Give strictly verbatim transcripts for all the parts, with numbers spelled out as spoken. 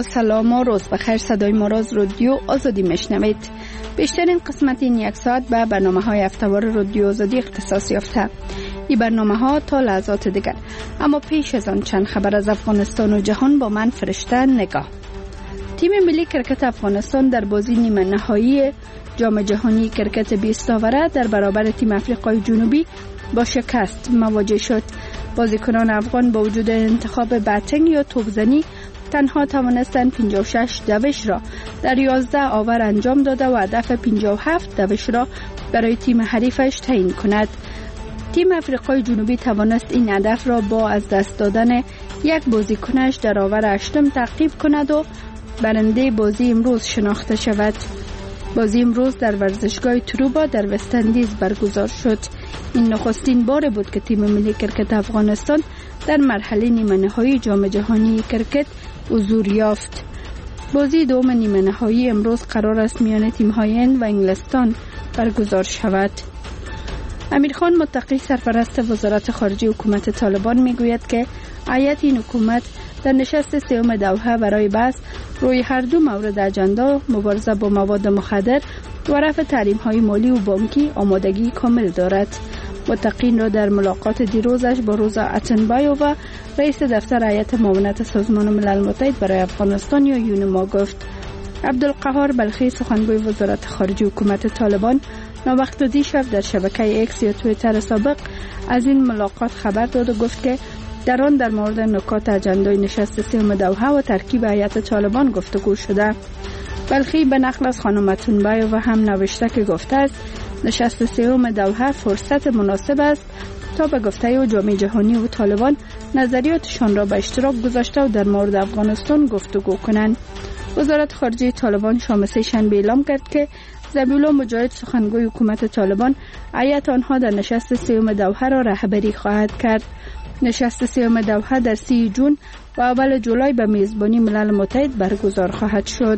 با سلام و روز بخیر. صدای ما را از رادیو آزادی میشنوید. بیشترین قسمت این یک ساعت به برنامه های هفته‌وار رادیو آزادی اختصاص یافته. این برنامه ها تا لحظات دیگر. اما پیش از آن چند خبر از افغانستان و جهان با من فرشته نگاه. تیم ملی کرکت افغانستان در بازی نیمه نهایی جام جهانی کرکت بیست آوره در برابر تیم آفریقای جنوبی با شکست مواجه شد. بازیکنان افغان با وجود انتخاب باتینگ یا توپزنی تنها توانستند پنجاه و شش دوش را در یازده آور انجام داده و هدف پنجاه و هفت دوش را برای تیم حریفش تعیین کند. تیم آفریقای جنوبی توانست این هدف را با از دست دادن یک بازیکنش در آور هشتم تعقیب کند و برنده بازی امروز شناخته شود. بازی امروز در ورزشگاه تروبا در وستندیز برگزار شد. این نخستین بار بود که تیم ملی کرکت افغانستان در مرحله نیمه نهایی جام جهانی کرکت حضور یافت. بازی دوم نیمه نهایی امروز قرار است میان تیم‌های هند و انگلستان برگزار شود. امیر خان متقی سرپرست وزارت خارجه حکومت طالبان میگوید که هیئت این حکومت در نشست سوم دوحه برای بحث روی هر دو مورد اجندا مبارزه با مواد مخدر و رفع تحریم‌های مالی و بانکی آمادگی کامل دارد. متقین را در ملاقات دیروزش با روزا اتنبایو و رئیس دفتر هیئت معاونت سازمان ملل متحد برای افغانستان یا یونما گفت. عبدالقهار بلخی سخنگوی وزارت خارجه حکومت طالبان ناوقت دیشب در شبکه اکس یا توییتر سابق از این ملاقات خبر داد و گفت که در آن در مورد نکات اجندای نشست سوم دوحه و ترکیب هیئت طالبان گفتگو شده. بلخی به نقل از خانم اتنبایو و هم نوشته که گفته است نشست سوم دوحه فرصت مناسب است تا به گفته و جام جهانی و طالبان نظریاتشان را به اشتراک گذاشته و در مورد افغانستان گفتگو کنند. وزارت خارجه طالبان شام سه شنبه اعلام کرد که ذبیح الله مجاهد سخنگوی حکومت طالبان هیئت آنها در نشست سوم دوحه را رهبری خواهد کرد. نشست سوم دوحه در سی جون و اول جولای به میزبانی ملل متحد برگزار خواهد شد.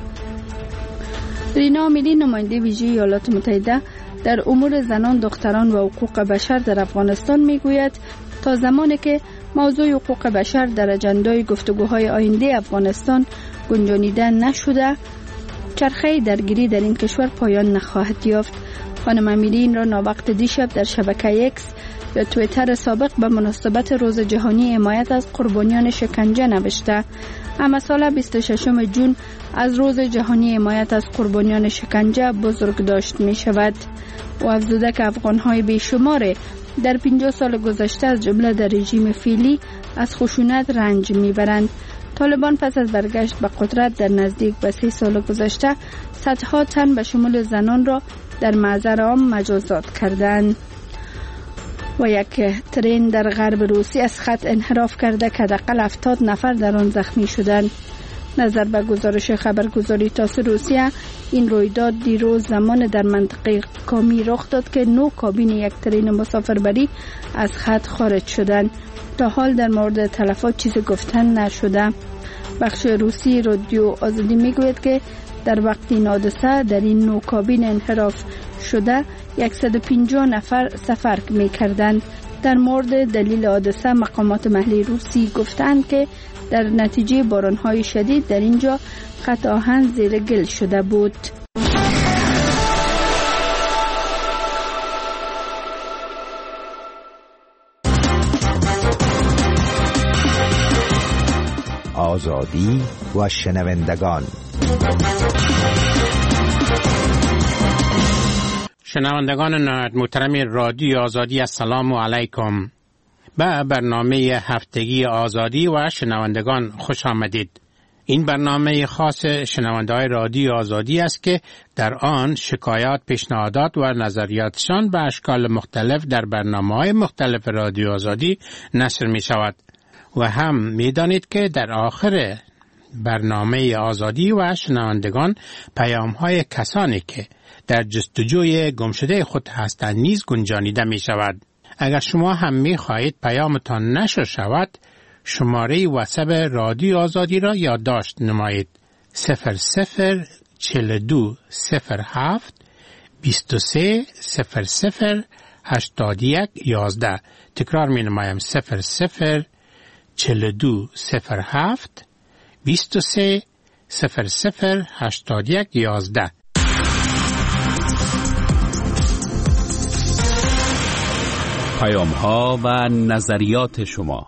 رینا امیری نماینده ویژه ایالات متحده در امور زنان، دختران و حقوق بشر در افغانستان میگوید تا زمانی که موضوع حقوق بشر در اجندای گفتگوهای آینده افغانستان گنجانیده نشده، چرخه درگیری در این کشور پایان نخواهد یافت. خانم امیری این را ناوقت دیشب در شبکه اکس یا توییتر سابق به مناسبت روز جهانی حمایت از قربانیان شکنجه نوشته. اما سال بیست و ششم جون از روز جهانی حمایت از قربانیان شکنجه بزرگ داشت می شود و افزوده که افغان‌های بیشمار در پنجاه سال گذشته از جمله در رژیم فعلی از خشونت رنج میبرند. طالبان پس از برگشت به قدرت در نزدیک به سه سال گذشته صدها تن به شمول زنان را در معذر عام مجازات کردند. و یک ترین در غرب روسیه از خط انحراف کرده که حداقل هفتاد نفر در آن زخمی شدند. نظر به گزارش خبرگزاری تاس روسیه، این رویداد دیروز زمان در منطقه کامی رخ داد که نو کابین یک ترین مسافربری از خط خارج شدند. تا حال در مورد تلفات چیزی گفتن نشده. بخش روسی رادیو آزادی میگوید که در وقت این حادثه در این نو کابین انحراف شده صد و پنجاه نفر سفر می‌کردند. در مورد دلیل حادثه مقامات محلی روسی گفتند که در نتیجه باران‌های شدید در اینجا خط آهن زیر گل شده بود. آزادی و شنوندگان. شنوندگان نهایت محترم رادیو آزادی، السلام علیکم. به برنامه هفتگی آزادی و شنوندگان خوش آمدید. این برنامه خاص شنونده‌های رادیو آزادی است که در آن شکایات، پیشنهادات و نظریاتشان به اشکال مختلف در برنامه‌های مختلف رادیو آزادی نشر می شود. و هم می دانید که در آخر برنامه آزادی و شنوندگان پیام‌های کسانی که در جستجوی گمشده خود هستند نیز گنجانیده می شود. اگر شما هم می خواهید پیامتان نشر شود، شماره واتساپ رادیو آزادی را یادداشت نمایید. صفر صفر چهل و دو صفر هفت بیست و سه صفر صفر هشتاد و یک یازده. تکرار می نمایم. صفر صفر چهل و دو صفر هفت بیست و سه صفر صفر هشتاد و یک یازده. پیام ها و نظریات شما.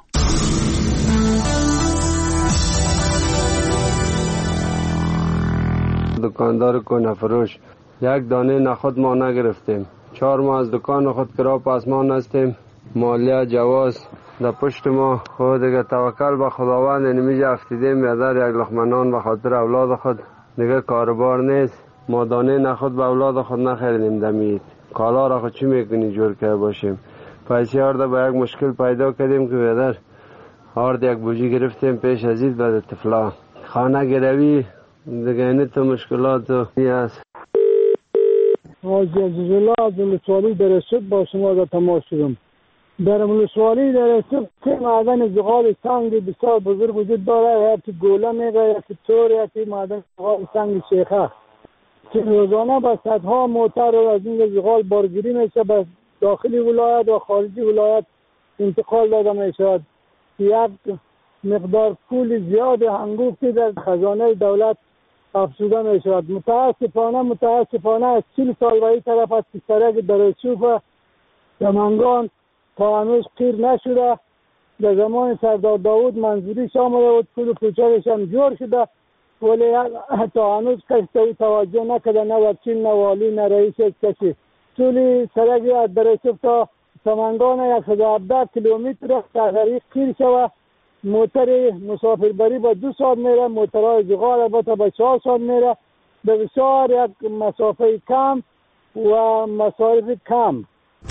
دکاندار کنه فروش، یک دانه نخود ما نگرفتیم. چهار ماه از دکان خود کرا پاسمان هستیم. مالیه جواز در پشت ما. خود دیگه توکل به خداوند، نمیجه افتیدیم یادر یک لقمه نان به خاطر اولاد خود. دیگه کاربار نیست. ما دانه نخود به اولاد خود نخریدیم دمید. کالا را خود چی میکنی جور که باشیم. پیسی آرده به یک مشکل پیدا کردیم که یادر آرد یک بوجی گرفتیم پیش ازید به طفلا. خانه گروی دیگه اینه تو مشکلات هی هست. حاجی عزیزالله از ولسوالی در رسد با شما را تماس شدم. در ولسوالی در رسد که معدن زغال سنگ بسیار بزرگ وجود داره، یا که گوله میگه یا که تور یا که معدن زغال سنگ شیخه که روزانه به صدها موتر از این زغال بارگیری میشه، به داخلی ولایت و خارجی ولایت انتقال داده میشود. یک مقدار پول زیاد هنگفتی در خزانه دولت افزوده می شود. متاسفانه متاسفانه از چهل سال به این طرف از سرک درچوب سمنگان تا هنوز قیر نشده. در زمان سردار داود منظوریش آمده بود، پول و پوچارش هم جور شده، ولی تا هنوز کسی توجه نکرده، نه وکیل نه والی نه رئیس کسی. طول سرک از درچوب تا سمنگان صد و هفده کیلومتر در این قیر شود. موتر مسافربری با دو ساعت میره، موترهای زغال البته با چهار ساعت میره. به بسیار یک مسافه کم و مصارف کم.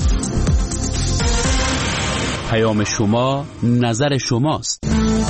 پیام شما نظر شماست.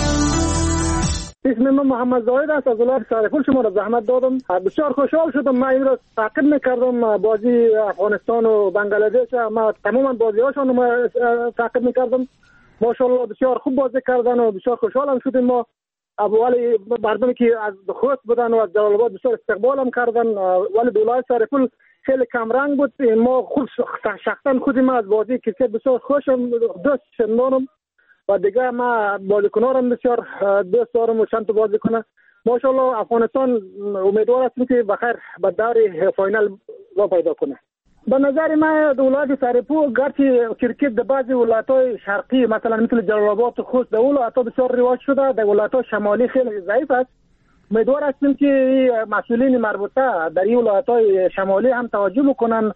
اسم من محمد زاهد است، از ولایت سرپل شما را زحمت دادم. بسیار خوشحال شدم. من این را تعقیب میکردم، بازی افغانستان و بنگلادش، ما تماما بازی هاشون ما تعقیب میکردم. ماشاءالله بسیار خوب بازی کردن و بسیار خوشحالم شدیم. ما ولی مردمی که از خوست بودن و از جلال آباد بسیار استقبالم کردن، ولی ولایت سرپل خیلی کم رنگ بود. ما خود شخصا خود ما از بازی کرکت بسیار خوشم، دوست شدم و دیگه ما بازیکنارم بسیار دوست دارم و چند تا بازیکن. ماشاءالله افغانستان امیدوار هستیم که بخیر به دور فاینال را پیدا کنه. به نظر من ولایت سرپل گرچه کرکت در بعضی ولایت‌های شرقی مثلا مثل جلال آباد و خوست در ولایت‌ها بسیار رواج شده، در ولایت‌های شمالی خیلی ضعیف است. امیدوار هستیم که مسئولین مربوطه در این ولایت‌های شمالی هم توجه بکنن.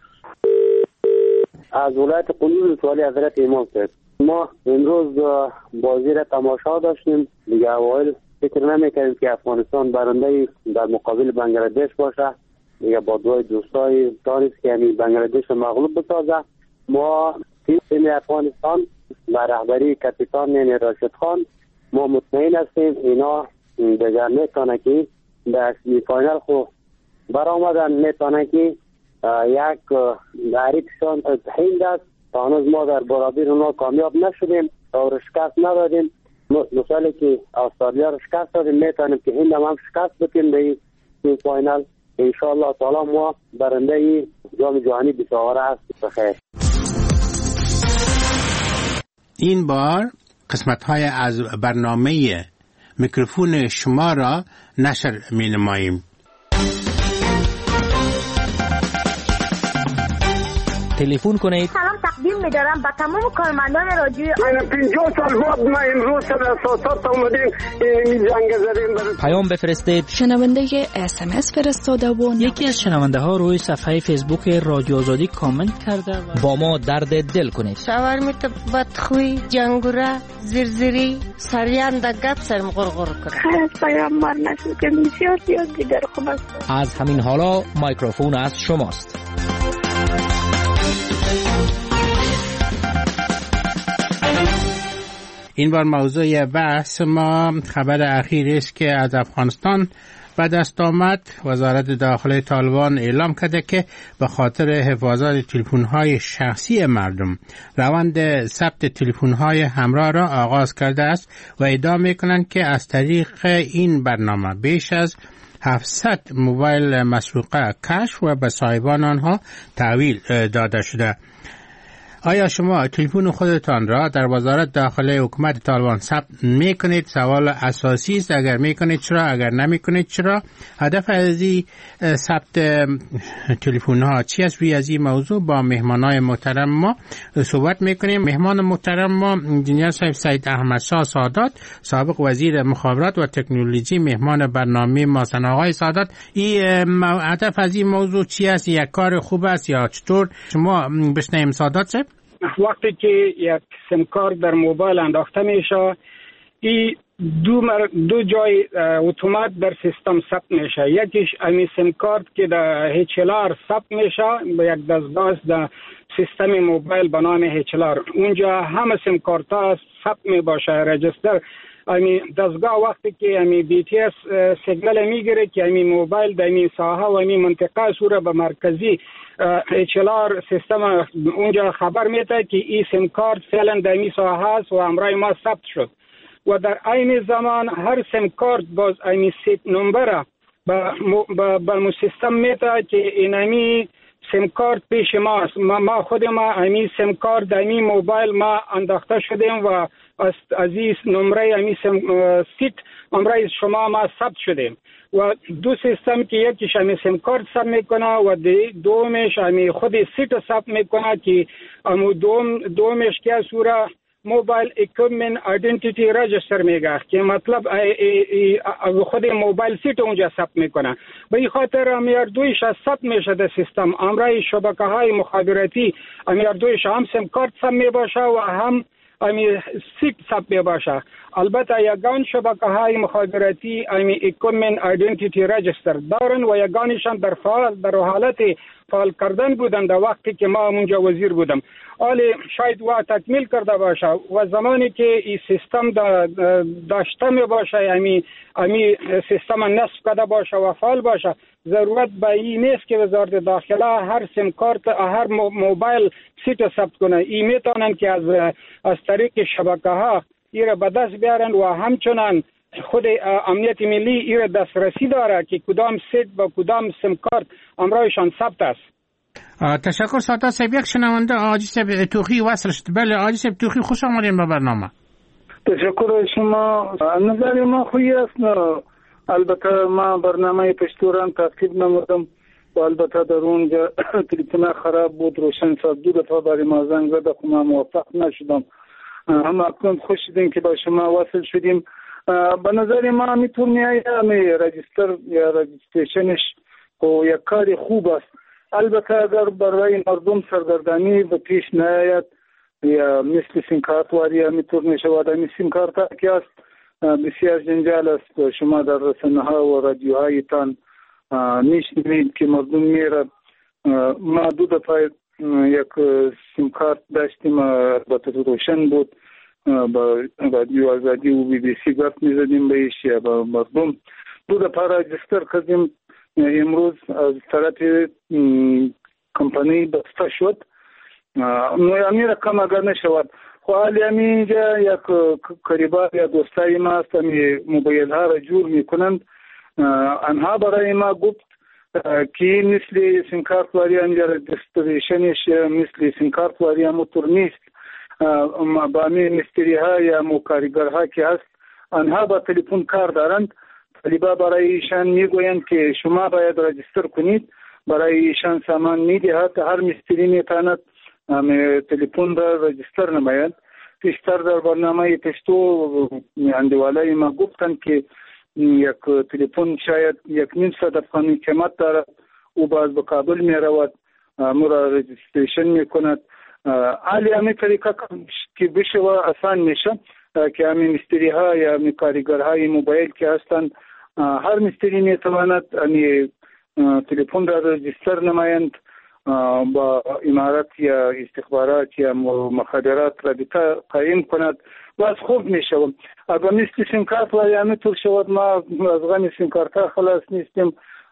از ولایت قم سوالی حضرت امام صاحب، ما امروز بازی را تماشا داشتیم. دیگه اوایل فکر نمی‌کردیم که افغانستان برنده در مقابل بنگلادش باشه. دیگه با دوای دوستای دانست که یعنی بنگلادش مغلوب بسازه. ما تیم افغانستان با رهبری کاپیتان یعنی راشد خان ما مطمئن هستیم اینا دیگر میتونه که در سمی فاینال خو برآمدن، میتونه که یک تعریفشان هند است. تا هنوز ما در برابر اونا کامیاب نشدیم و شکست ندادیم. مثالی که استرالیا رو شکست دادیم، میتونیم که هند هم شکست بدیم در سمی فاینال. انشاءالله تعالی ما برنده جام جهانی بی‌سواره است. بخیر. این بار قسمت‌های از برنامه میکروفون شما را نشر می‌نماییم. تلفن کنید. سلام تقدیم می‌دارم به تمام کارمندان رادیو. من پنجاه سال بعد ما امروز سر اساسات اومدیم این جنگ زدیم. پیام بفرستید. شنونده اس ام اس فرستاده و یکی از شنونده ها روی صفحه فیسبوک رادیو آزادی کامنت کرده و با ما درد دل کنید. شاورمیت بدخوی جنگوره زرزری سریان د گپ سرم غرغر کنه. خیر پیام مار نشد که بسیار زیاد دیگر خوب است. از همین حالا میکروفون از شماست. این بار موضوع بحث ما خبر اخیر است که از افغانستان به دست آمد. وزارت داخله طالبان اعلام کرده که به خاطر حفاظت تلفن‌های شخصی مردم روند ثبت تلفن‌های همراه را آغاز کرده است و ادعا می‌کنند که از طریق این برنامه بیش از هفتصد موبایل مسروقه کشف و به صاحبان آنها تحویل داده شده. آیا شما تلفن خودتان را در وزارت داخله حکومت طالبان ثبت میکنید؟ سوال اساسی است. اگر میکنید چرا؟ اگر نمیکنید چرا؟ هدف از این ثبت تلفن ها چی است؟ روی از این موضوع با مهمانای محترم ما صحبت میکنیم. مهمان محترم ما انجینیر صاحب سید احمد شاه سادات، سابق وزیر مخابرات و تکنولوژی، مهمان برنامه ما هستند. آقای سادات، این هدف از این موضوع چی است؟ یک کار خوب است یا چطور؟ شما بشنویم سادات صاحب. وقتی که یک سیم کارت در موبایل انداخته میشه، این دو مر... دو جای اتومات در سیستم ثبت میشه. یکیش امی سیم کارت که در اچ ال آر ثبت میشه، به یک دستگاه در سیستم موبایل به نام اچ ال آر. اونجا همه سیم کارت ها ثبت می باشه، رجستر. امی دستگاه وقتی که امی بی تی اس سیگنال میگیره که امی موبایل در امی ساحه و امی منطقه سوره به مرکزی اچ ال آر سیستم اونجا خبر میده که این سیم کارت فعلا در امی ساحه است و امرای ما ثبت شد. و در عین زمان هر سیم کارت باز امی سیت نمبر به به سیستم میده که این امی سیم کارت پیش ماست. ما, ما خود ما امی سیم کارت در امی موبایل ما انداخته شدیم و از این نمره امی سیم سیت نمره شما ما ثبت شدیم. و دو سیستم که یکیش امی سیم کارت ثبت میکنه و دومش امی خود سیت ثبت میکنه که امو دوم دومش که سوره موبایل اکویپمنت آیدنتیتی رجستر میگه که مطلب ای ای ای خود موبایل سیت اونجا ثبت میکنه. به این خاطر امیر دویش ثبت میشه در سیستم. امرای شبکه های مخابراتی امیر دویش هم سیم کارت ثبت میباشه و هم امی سیت ثبت میباشه. البته یگان شبکه های مخابراتی امی اکویپمنت آیدنتیتی رجستر دارن و یگانشان در فعال در حالت فعال کردن بودن در وقتی که ما اونجا وزیر بودم. حالی شاید و تکمیل کرده باشه و زمانی که این سیستم دا داشته می باشه، امی امی سیستم نصب کرده باشه و فعال باشه، ضرورت به این نیست که وزارت داخله هر سیم کارت هر موبایل سیت ثبت کنه. این میتونن که از از طریق شبکه ها ایره به دست بیارن و همچنان خود امنیت ملی ایره دسترسی داره که کدام سیت با کدام سیم کارت امرایشان ثبت است. تشکر سادات صاحب. یک شنونده آجی صاحب توخی وصل شد. بله آجی صاحب توخی، خوش آمدین به برنامه. تشکر شما. نظر ما خوبی است. البته ما برنامه پشتوران تعقیب نمودم و البته در اونجا تلفن خراب بود، روشن ساز دو دفعه برای ما زنگ زد و ما موفق نشدم. هم اکنون خوش شدیم که با شما وصل شدیم. به نظر ما میتون میایه می رجستر یا رجستریشنش و یک کار خوب است. البته اگر برای مردم سرگردانی به پیش نیاید یا مثل سیم کارت واری میتون میشود. امی سیم کارت که است بسیار جنجال است. شما در رسانه ها و رادیوهای تان میشنوید که مردم میره. ما دو دفعه یک سیم کارت داشتیم، البته روشن بود، با رادیو آزادی و بی بی سی گفت میزدیم بهش یا با مردم. دو دفعه رجستر کردیم. امروز از طرف کمپانی بسته شد. امی رقم اگر نشود خو حالی اینجا یک قریبا یا دوستای ما است امی موبایل ها را جور میکنند. آنها برای ما گفت که مثل سیم کارت واری انجا رجستریشنش مثل سیم کارت واری موتور نیست. با امی مستری ها یا مکارگر ها که هست آنها با تلفن کار دارند. طالبا برای ایشان میگویند که شما باید رجستر کنید. برای ایشان سامان میدهد. هر مستری میتواند تلفن را رجستر نماید. پیشتر در برنامه پشتو اندوالای ما گفتند که یک تلفن شاید یک نیم صد افغانی قیمت دارد او باز به کابل می رود مرا رجستریشن می کند. حالی همین طریقه که بشه و آسان میشه که همین مستری ها یا همین کارگر های موبایل که هستند هر مستری می تواند همین تلفن را رجستر نمایند با امارات یا استخبارات یا مخابرات رابطه قایم کند و از خوب می شود. اگر مثل سیم کارت و یا میتور شود ما از غم سیم کارت خلاص نیستیم.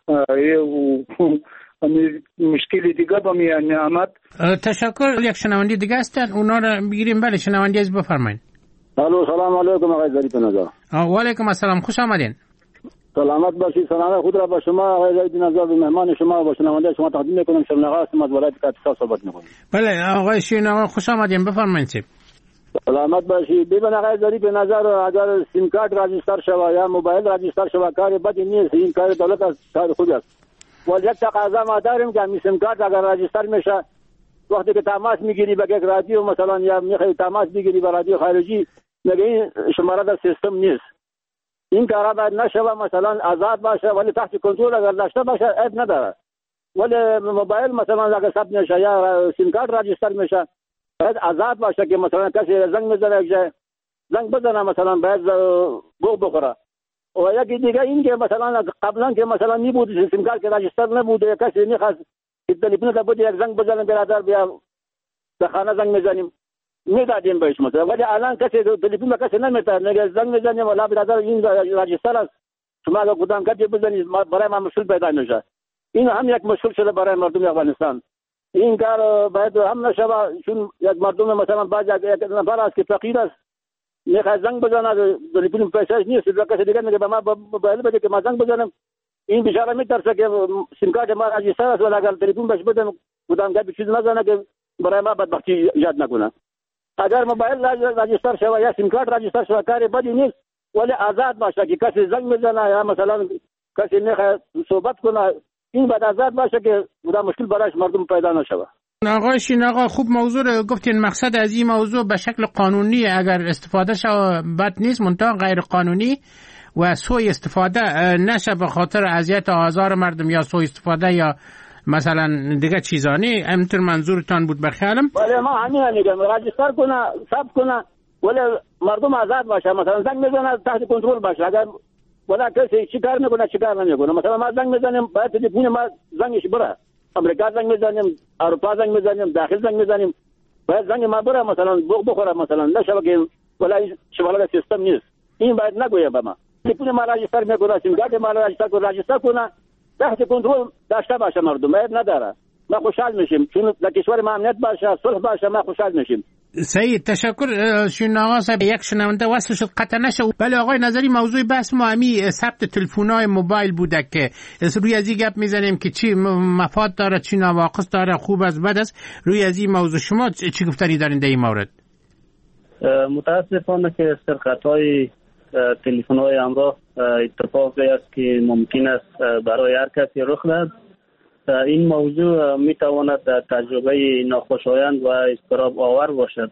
مشکلی دیگه با میان آمد. تشکر. یک شنونده دیگه هستن اونا رو بگیریم. بله شنونده از بفرمایید. الو سلام علیکم آقای ظریف نژاد. و علیکم السلام، خوش آمدین. سلامت باشید. سلام خود را با شما آقای زید نظر به مهمان شما و با شنونده شما تقدیم میکنم. شمناغا هستم از ولایت کاپیتان صحبت میکنم. بله آقای شیناغا خوش آمدین، بفرمایید. سلامت باشید. ببین آقای زید به نظر اگر سیم کارت راجستر شوه یا موبایل راجستر شوه کار بدی نیست، این کار دولت است، کار خوب است. ولی یک تقاضا ما داریم که این سیم کارت اگر راجستر میشه وقتی که تماس میگیری به یک رادیو مثلا یا میخوای تماس بگیری به رادیو خارجی میگه این شماره در سیستم نیست. این کارا باید نشوه، مثلا آزاد باشه ولی تحت کنترل اگر داشته باشه عیب نداره. ولی موبایل مثلا اگر ثبت نشه یا سیم کارت راجستر میشه باید آزاد باشه که مثلا کسی زنگ میزنه که زنگ بزنه مثلا باید گوه بخوره. و یکی دیگه این که مثلا قبلا که مثلا نبود سیم کارت راجستر نبوده کسی میخواست تلفن تا بود یک زنگ بزنیم برادر بیا به خانه زنگ میزنیم میدادیم بهش مثلا، ولی الان کسی تلفن به کسی نمیتونه نگه زنگ میزنیم ولی برادر این راجستر است شما اگر کدام کسی بزنید برای ما مشکل پیدا میشه. این هم یک مشکل شده برای مردم افغانستان. این کار باید هم نشوه، چون یک مردم مثلا بعض یک نفر است که فقیر است میخواد زنگ بزنه تلفن پیسه‌اش نیست کسی دیگه میگه به ما موبایل بده که ما زنگ بزنم، این بیچاره میترسه که سیم کارت ما راجستر است ولی اگر تلفن بهش بدم کدام گپ چیز نزنه که برای ما بدبختی ایجاد نکنه. اگر موبایل راجستر شوه یا سیم کارت راجستر شوه کاری بدی نیست ولی آزاد باشه که کسی زنگ بزنه یا مثلا کسی میخواد صحبت کنه این باید آزاد باشه که کدام مشکل برایش مردم پیدا نشوه. آقای شیناغا خوب موضوع رو گفتین. مقصد از این موضوع به شکل قانونی اگر استفاده شوه بد نیست، منتها غیر قانونی و سوء استفاده نشه به خاطر اذیت آزار مردم یا سوء استفاده یا مثلا دیگه چیزانی. همینطور منظورتان بود بخیالم. ولی ما همین میگم راجستر کنه ثبت کنه ولی مردم آزاد باشه، مثلا زنگ میزنه تحت کنترل باشه. اگر ولی کسی چی کار میکنه چی کار نمیکنه، مثلا ما زنگ میزنیم باید تلفن ما زنگش بره، امریکا زنگ میزنیم، اروپا زنگ میزنیم، داخل زنگ میزنیم باید زنگ ما بره مثلا بخوره مثلا نشه که ولی شماره سیستم نیست. این باید نگویه به ما تلفن ما راجستر میکنه سیم کارت ما راجستر کنه راجستر کنه تحت کنترل داشته باشه مردم عیب نداره. ما خوشحال میشیم چون در کشور ما امنیت باشه صلح باشه ما خوشحال میشیم. سید تشکر. شیناغا صاحب یک شنونده وصل شد قطع نشه. بله آقای نظری موضوع بحث ما همی ثبت تلفن‌های موبایل بوده که روی از این گپ میزنیم که چی مفاد داره چی نواقص داره خوب از بد است. روی از این موضوع شما چی گفتنی دارین در این مورد؟ متاسفانه که سرقت‌های تلفن‌های همراه اتفاقی است که ممکن است برای هر کسی رخ دهد. این موضوع میتواند تجربه ناخوشایند و اضطراب آور باشد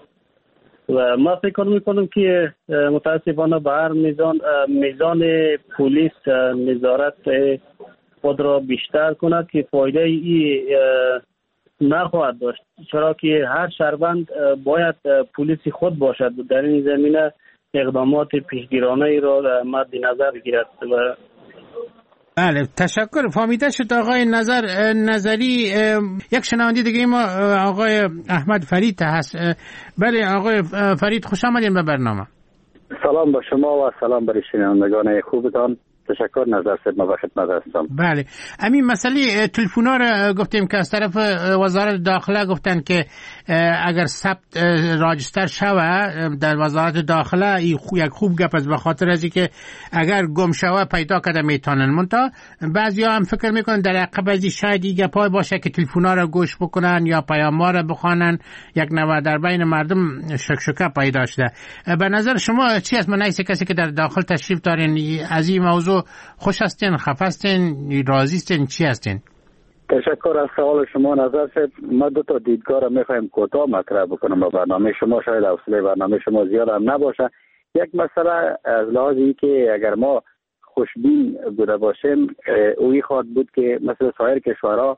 و ما فکر میکنم که متاسفانه به هر میزان میزان پلیس نظارت خود را بیشتر کند که فایده ای نخواهد داشت، چرا که هر شهروند باید پلیسی خود باشد در این زمینه اقدامات پیشگیرانه را مد نظر گیرد. و بله تشکر. فهمیده شد آقای نظر نظری. یک شنونده دیگه ما آقای احمد فرید هست. بله آقای فرید خوش آمدین به برنامه. سلام با شما و سلام برای شنوندگان خوبتان. تشکر. نظر صاحب ما به خدمت هستم. بله همین مسئله تلفن‌ها رو گفتیم که از طرف وزارت داخله گفتن که اگر ثبت راجستر شوه در وزارت داخله این یک خوب گپ است به خاطر از اینکه اگر گم شوه پیدا کرده میتونن. منتها بعضیا هم فکر میکنن در عقب از شاید این گپای باشه که تلفن‌ها رو گوش بکنن یا پیام‌ها رو بخوانن، یک نوع در بین مردم شکشکه پیدا شده. به نظر شما چی است؟ من نیست کسی که در داخل تشریف دارین از این موضوع خوش هستین، خفه هستین، راضی هستین، چی هستین؟ تشکر از سوال شما نظر صاحب. ما دو تا دیدگاه را میخوایم کوتاه مطرح بکنم با برنامه شما. شاید حوصله برنامه شما زیاد هم نباشه. یک مسئله از لحاظی که اگر ما خوشبین بوده باشیم اوی خواهد بود که مثل سایر کشورها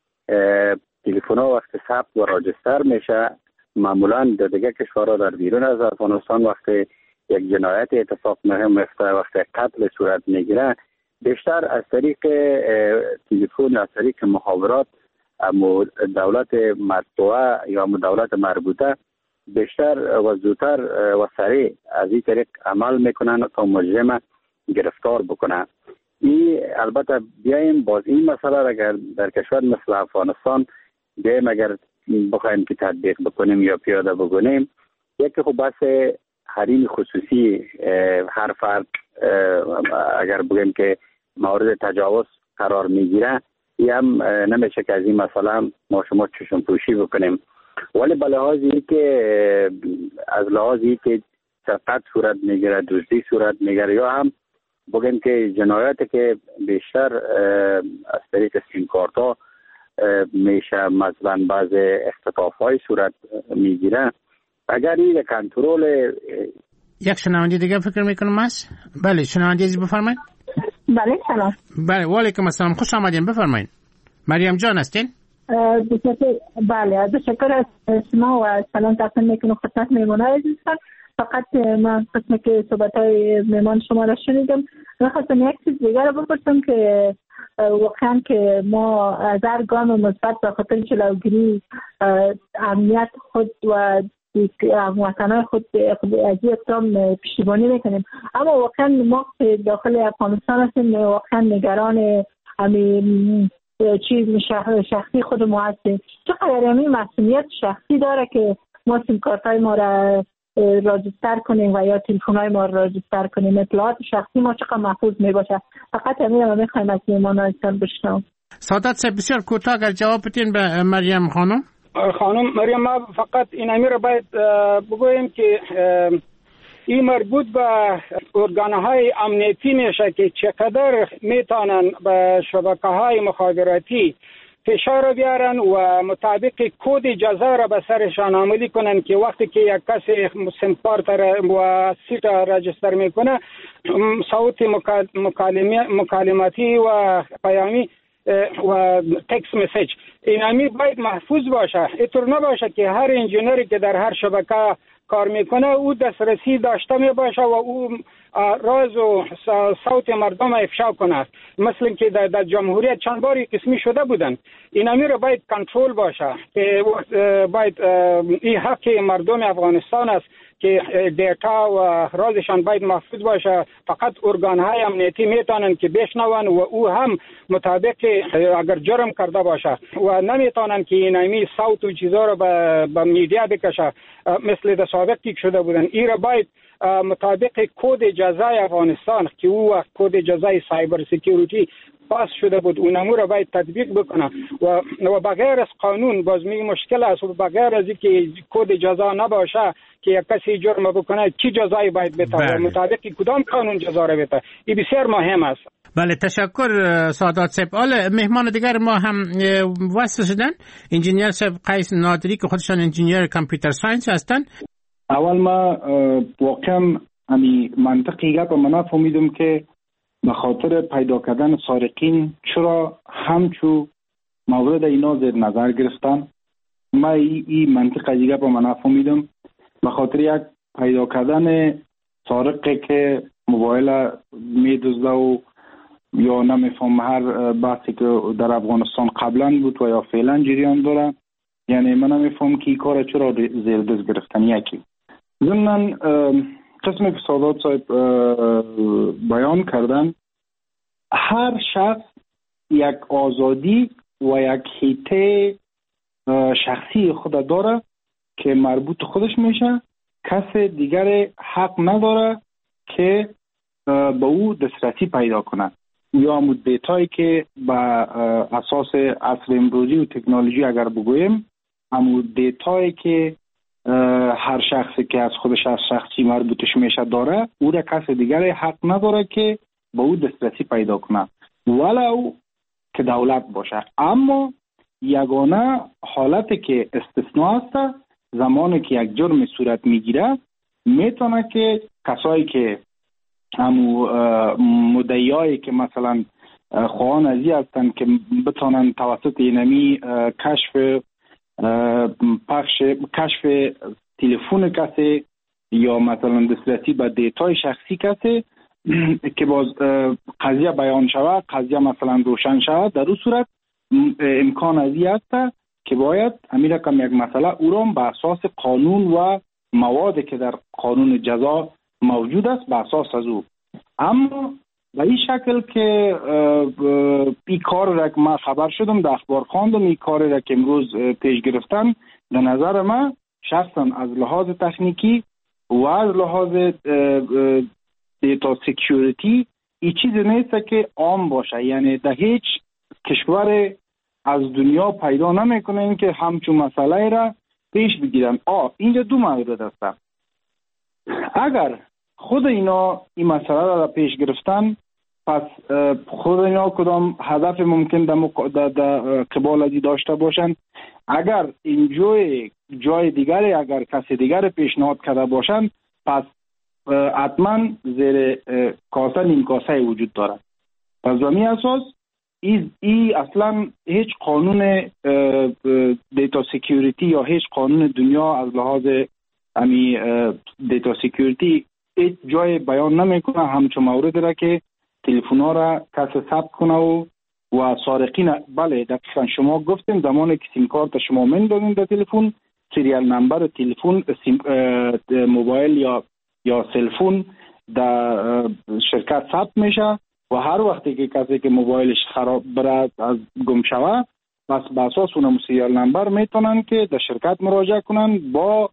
تلفن‌ها وقتی ثبت و راجستر میشه، معمولا در دیگه کشورها در بیرون از افغانستان وقتی یک جنایت اتفاق میفته، وقتی قتل صورت میگیره، بیشتر از طریق تلفن، از طریق مخابرات دولت مطبوعه یا دولت مربوطه بیشتر و زودتر و سریع از این طریق عمل میکنن تا مجرم گرفتار بکنن. این البته بیایم باز این مسئله اگر در کشور مثل افغانستان بیایم اگر بخوایم که تطبیق بکنیم یا پیاده بکنیم، یکی خب بس حریم خصوصی هر فرد اگر بگیم که مورد تجاوز قرار میگیره، این هم نمیشه که از این مسئله ما شما چشم پوشی بکنیم. ولی به لحاظی که از لحاظی که سرقت صورت میگیره، دزدی صورت میگیره، یا هم بگیم که جنایاتی که بیشتر از طریق سیم کارت ها میشه، مثلا بعض اختطاف های صورت میگیره، اگر این کنترل. یک شنونده دیگه فکر میکنم است. بله شنونده عزیز بفرمایید. بله سلام. بله و علیکم السلام، خوش آمدین، بفرمایید. مریم جان هستین؟ بله تشکر از شما و سلام تقدیم میکنم خدمت مهمانان عزیزم. فقط من قسمی که صحبت‌های مهمان شما را شنیدم، می‌خواستم یک چیز دیگر رو بپرسم که واقعا که ما از هر گام مثبت به خاطر جلوگیری امنیت خود و وطنان خود از این اقدام پشتیبانی میکنیم، اما واقعا ما که داخل افغانستان هستیم واقعا نگران همین چیز شخصی خود ما هستیم. چقدر همین مسئولیت شخصی داره که ما سیم کارت‌های ما را راجستر کنیم و یا تلفن‌های ما را راجستر کنیم؟ اطلاعات شخصی ما چقدر محفوظ می باشه؟ فقط همین رو می‌خوایم از مهمانان بشنویم. سعادت صاحب بسیار کوتاه اگر جواب بدین به مریم خانم. خانم مریم، ما فقط این امیر رو باید بگویم که این مربوط به ارگان‌های امنیتی میشه که چقدر میتونن به شبکه‌های مخابراتی فشار بیارن و مطابق کد جزا را به سرشان عملی کنن که وقتی که یک کسی سیم کارت و سیت رجستر میکنه، صوت مکالماتی و پیامی و تکس مسیج اینمی باید محفوظ باشه. اینطور نباشه که هر انجینری که در هر شبکه کار میکنه او دسترسی داشته می باشه و او راز و صوت مردم افشا کنه، مثل که در, در جمهوریت چند باری قسمی شده بودن. اینمی رو باید کنترل باشه که باید این حق مردم افغانستان است که دیتا و رازشان باید محفوظ باشه. فقط ارگان‌های امنیتی میتونن که بشنون و او هم مطابق اگر جرم کرده باشه و نمیتونن که اینمی صوت و چیزا رو به, به میدیا بکشه مثل در سابق که شده بودن. این را باید مطابق کد جزای افغانستان که او وقت کد جزای سایبر سکیوریتی پاس شده بود، اونمو را باید تطبیق بکنه و و بغیر از قانون باز می مشکل است و بغیر از اینکه کد جزا نباشه که یک کسی جرم بکنه چی جزایی باید بده و مطابق کدام قانون جزا را بده. این بسیار مهم است. بله تشکر سعادت صاحب. حالا مهمان دیگر ما هم وصل شدن، انجینیر صاحب قیس نادری که خودشان انجینیر کامپیوتر ساینس هستن. اول ما واقعا امی منطقی گپ من فهمیدم که به خاطر پیدا کردن سارقین چرا همچو مورد اینا زیر نظر گرفتن. ما این ای منطقه دیگه با من فهمیدم به خاطر یک پیدا کردن سارقی که موبایل میدزده و یا نمیفهم هر بحثی که در افغانستان قبلا بود و یا فعلا جریان داره، یعنی من نمیفهم که این کار چرا زیر دست گرفتن. یکی ضمن قسمی که سعادت صاحب بیان کردن، هر شخص یک آزادی و یک حیطه شخصی خود داره که مربوط خودش میشه، کس دیگر حق نداره که به او دسترسی پیدا کنه یا مدتایی که به اساس عصر امروزی و تکنولوژی اگر بگویم همون دیتایی که هر شخصی که از خودش از شخصی مربوطش میشه داره، او را کس دیگر حق نداره که به او دسترسی پیدا کنه ولو که دولت باشه. اما یگانه حالتی که استثناء است زمانی که یک جرم صورت میگیره، میتونه که کسایی که همو مدعیایی که مثلا خواهان ازی هستن که بتونن توسط اینمی کشف پخش کشف تلفن کسی یا مثلا دسترسی به دیتای شخصی کسی که باز قضیه بیان شود، قضیه مثلا روشن شود، در اون صورت امکان ازی هست که باید همین رقم یک مسئله او را به اساس قانون و موادی که در قانون جزا موجود است به اساس از او. اما به این شکل که این کار را که من خبر شدم در اخبار خواندم، این کار را که امروز پیش گرفتن، به نظر من شخصا از لحاظ تکنیکی و از لحاظ دیتا سکیوریتی این چیزی نیست که عام باشه، یعنی در هیچ کشور از دنیا پیدا نمیکنه که همچون مسئله را پیش بگیرن. آ اینجا دو مورد است. اگر خود اینا این مسئله را پیش گرفتن، پس خود اینا کدام هدف ممکن در قبال ازی داشته باشن. اگر این جای جای دیگری اگر کسی دیگر پیشنهاد کرده باشن، پس حتما زیر کاسه نیم کاسه وجود دارد. پس به می اساس ای, ای اصلا هیچ قانون دیتا سکیوریتی یا هیچ قانون دنیا از لحاظ امی دیتا سکیوریتی هیچ جای بیان نمیکنه همچون مورد را که تلفن ها را کسی ثبت کنه و و سارقین. بله دقیقا شما گفتیم زمانی که سیم کارت شما میندازین در تلفن، سریال نمبر تلفن موبایل یا یا سلفون در شرکت ثبت میشه و هر وقتی که کسی که موبایلش خراب بره از گم شوه، پس به اساس اون سریال نمبر میتونن که در شرکت مراجعه کنن با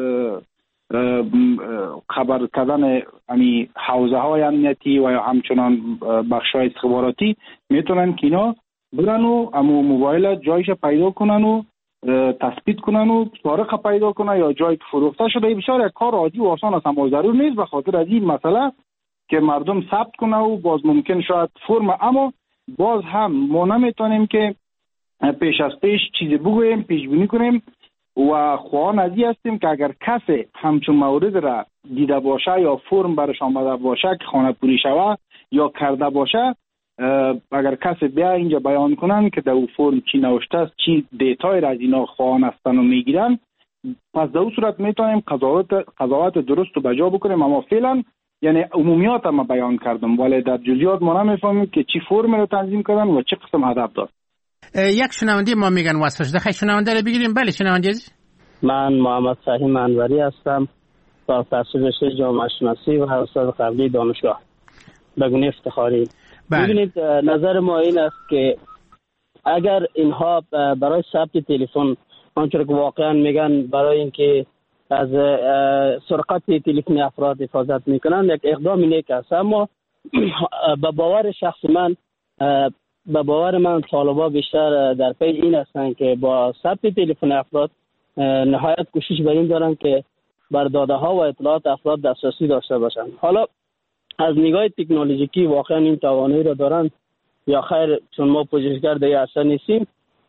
خبر کردن امی حوزه های امنیتی و یا همچنان بخش های استخباراتی میتونن که اینا برن و امو موبایل جایش پیدا کنن و تثبیت کنن و سارق پیدا کنن یا جایی که فروخته شده. بسیار یک کار عادی و آسان است، اما ضرور نیست به خاطر از این مسئله که مردم ثبت کنه و باز ممکن شاید فرم. اما باز هم ما نمیتونیم که پیش از پیش چیزی بگوییم، پیش بینی کنیم و خواهان از این هستیم که اگر کسی همچون مورد را دیده باشه یا فرم برش آمده باشه که خانه پوری شوه یا کرده باشه، اگر کسی بیا اینجا بیان کنن که در او فرم چی نوشته است، چی دیتای را از اینا خواهان هستن و میگیرن، پس در اون صورت میتونیم قضاوت قضاوت درست و بجا بکنیم. اما فعلا یعنی عمومیات ما بیان کردم، ولی در جزئیات ما نمیفهمیم که چی فرم رو تنظیم کردن و چه قسم هدف داشت. یک شنونده ما میگن واسه شده خیلی شنونده رو بگیریم. بله شنونده عزیز، من محمد فهیم انوری هستم، با تحصیل رشته جامعه شناسی و استاد قبلی دانشگاه بگونه افتخاری. ببینید نظر ما این است که اگر اینها برای ثبت تلفن آنچه که واقعا میگن برای اینکه از سرقت تلفن افراد حفاظت میکنن، یک اقدام نیک است، اما به باور شخص من به باور من طالبا بیشتر در پی این هستند که با ثبت تلفن افراد نهایت کوشش بر این دارن که بر داده ها و اطلاعات افراد دسترسی داشته باشند. حالا از نگاه تکنولوژیکی واقعا این توانایی را دارن یا خیر، چون ما پژوهشگر در اصلا نیستیم.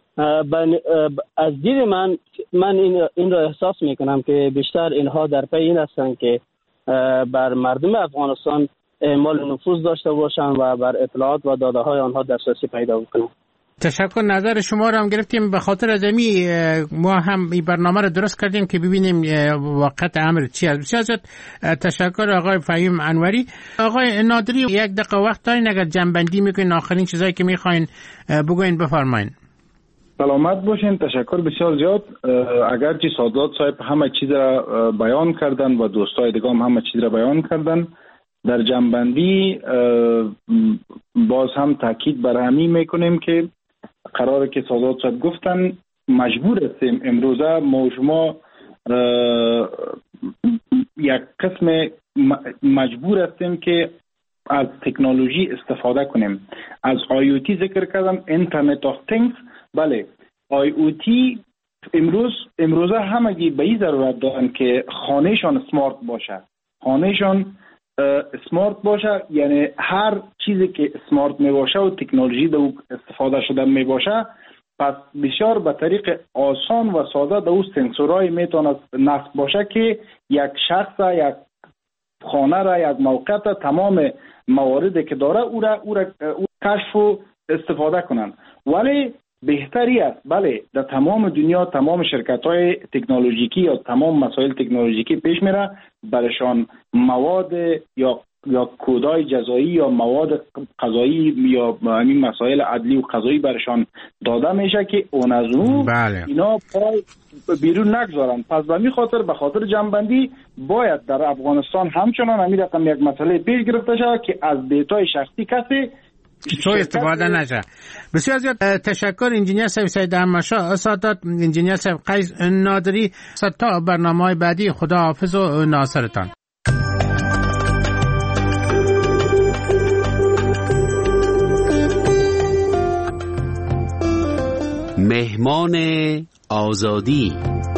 از دید من من این این را احساس میکنم که بیشتر اینها در پی این هستند که بر مردم افغانستان اعمال نفوذ داشته باشند و بر اطلاعات و داده های آنها دسترسی پیدا بکنند. تشکر. نظر شما رو هم گرفتیم. به خاطر از امی ما هم این برنامه رو درست کردیم که ببینیم واقعیت امر چی است. بسیار زیاد تشکر آقای فهیم انوری. آقای نادری یک دقیقه وقت دارین اگر جنبندی میکنین آخرین چیزایی که میخواین بگوین بفرمایین. سلامت باشین. تشکر بسیار زیاد. اگرچه سادات صاحب همه چیز را بیان کردن و دوستای دیگه هم همه چیز را بیان کردن، در جنبندی باز هم تاکید بر همین میکنیم که قراره که سادات صاحب گفتن مجبور هستیم امروزه ما شما یک قسم مجبور هستیم که از تکنولوژی استفاده کنیم. از آی او تی ذکر کردم، اینترنت آف تینگز. بله آی او تی امروز امروزه همگی به این ضرورت دارن که خانهشان سمارت باشه، خانهشان سمارت باشه، یعنی هر چیزی که سمارت می باشه و تکنولوژی در او استفاده شده می باشه، پس بسیار به طریق آسان و ساده در او سنسورهای میتونه نصب باشه که یک شخص یک خانه را یک موقع تمام مواردی که داره او را او را او کشف و استفاده کنن. ولی بهتری است بله در تمام دنیا تمام شرکت‌های تکنولوژیکی یا تمام مسائل تکنولوژیکی پیش میره، برشان مواد یا یا کودای جزایی یا مواد قضایی یا همین مسائل عدلی و قضایی برشان داده میشه که اون از اون بله. اینا پای بیرون نگذارن. پس به همین خاطر به خاطر جنبندی باید در افغانستان همچنان همین رقم یک مسئله پیش گرفته شود که از دیتای شخصی کسی تو استفاده نشه. بسیار زیاد تشکر انجینیر صاحب سید احمدشاه سادات، انجینیر صاحب قیس نادری. تا برنامه‌های بعدی خدا حافظ و ناصرتان. مهمان آزادی.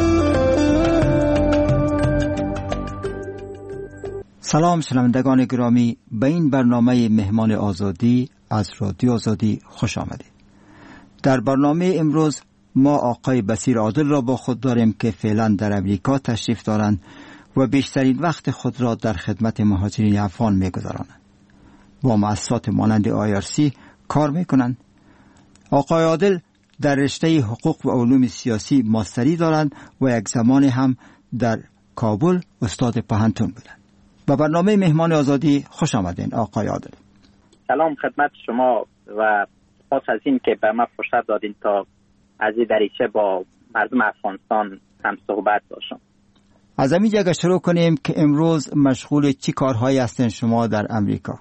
سلام شنوندگان گرامی، به این برنامه مهمان آزادی از رادیو آزادی خوش آمدید. در برنامه امروز ما آقای بصیر عادل را با خود داریم که فعلا در امریکا تشریف دارند و بیشترین وقت خود را در خدمت مهاجرین افغان می‌گذرانند. با مؤسسات مانند آی آر سی کار می‌کنند. آقای عادل در رشته حقوق و علوم سیاسی ماستری دارند و یک زمان هم در کابل استاد پهنتون بودند. با برنامه مهمان آزادی خوش آمدین آقای عادل. سلام خدمت شما و سپاس از این که به من فرصت دادین تا از این دریچه با مردم افغانستان هم صحبت باشم. از همین جگه شروع کنیم که امروز مشغول چی کارهایی هستین شما در امریکا؟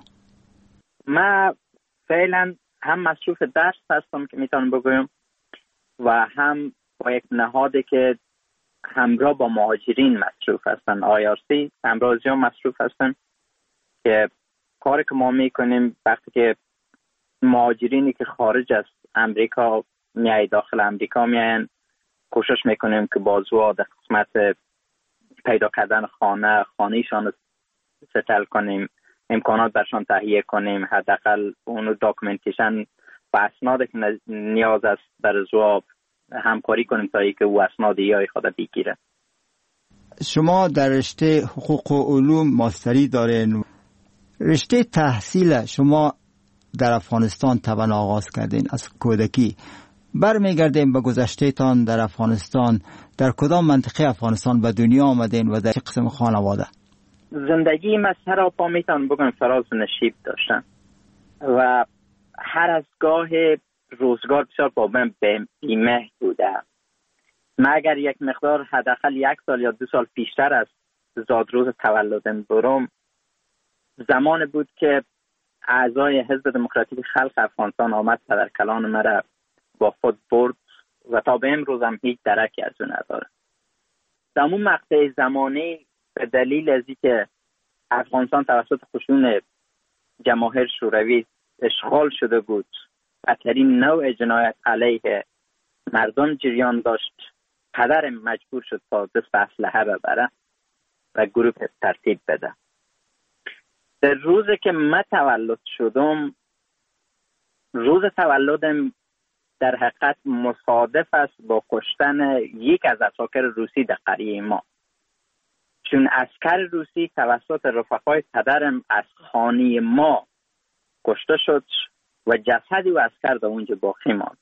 من فعلا هم مصروف درس هستم که میتونم بگویم و هم با یک نهادی که همراه با مهاجرین مصروف هستن، آی آر سی همراهی هم مصروف هستن که کاری که ما میکنیم وقتی که مهاجرینی که خارج از امریکا میای داخل امریکا میاین، کوشش میکنیم که بازو در قسمت پیدا کردن خانه خانهشان ستل کنیم، امکانات برشان تهیه کنیم، حداقل اون داکومنتیشن و اسنادی که نیاز است در زواب همکاری کنیم تا اینکه او اسناد یای خود بگیره. شما در رشته حقوق و علوم ماستری دارین. رشته تحصیل شما در افغانستان طبعا آغاز کردین از کودکی. برمیگردیم به گذشته تان در افغانستان. در کدام منطقه افغانستان به دنیا آمدین و در چه قسم خانواده؟ زندگی من سراپا میتونم بگم فراز و نشیب داشتم و هر از گاه روزگار بسیار با من بیمه بوده. من اگر یک مقدار حداقل یک سال یا دو سال پیشتر از زادروز تولدم برم، زمان بود که اعضای حزب دموکراتیک خلق افغانستان آمد پدرکلان مرا با خود برد و تا به امروز هم هیچ درکی از اون نداره. در اون مقطع زمانی به دلیل از اینکه افغانستان توسط خشون جماهیر شوروی اشغال شده بود، بدترین نوع جنایت علیه مردم جریان داشت، پدرم مجبور شد تا دست به اسلحه ببره و گروه ترتیب بده. در روزی که من تولد شدم، روز تولدم در حقیقت مصادف است با کشتن یک از عساکر روسی در قریه ما، چون عسکر روسی توسط رفقای پدرم از خانه ما کشته شد و جسدی و عسکر در اونجا باقی ماند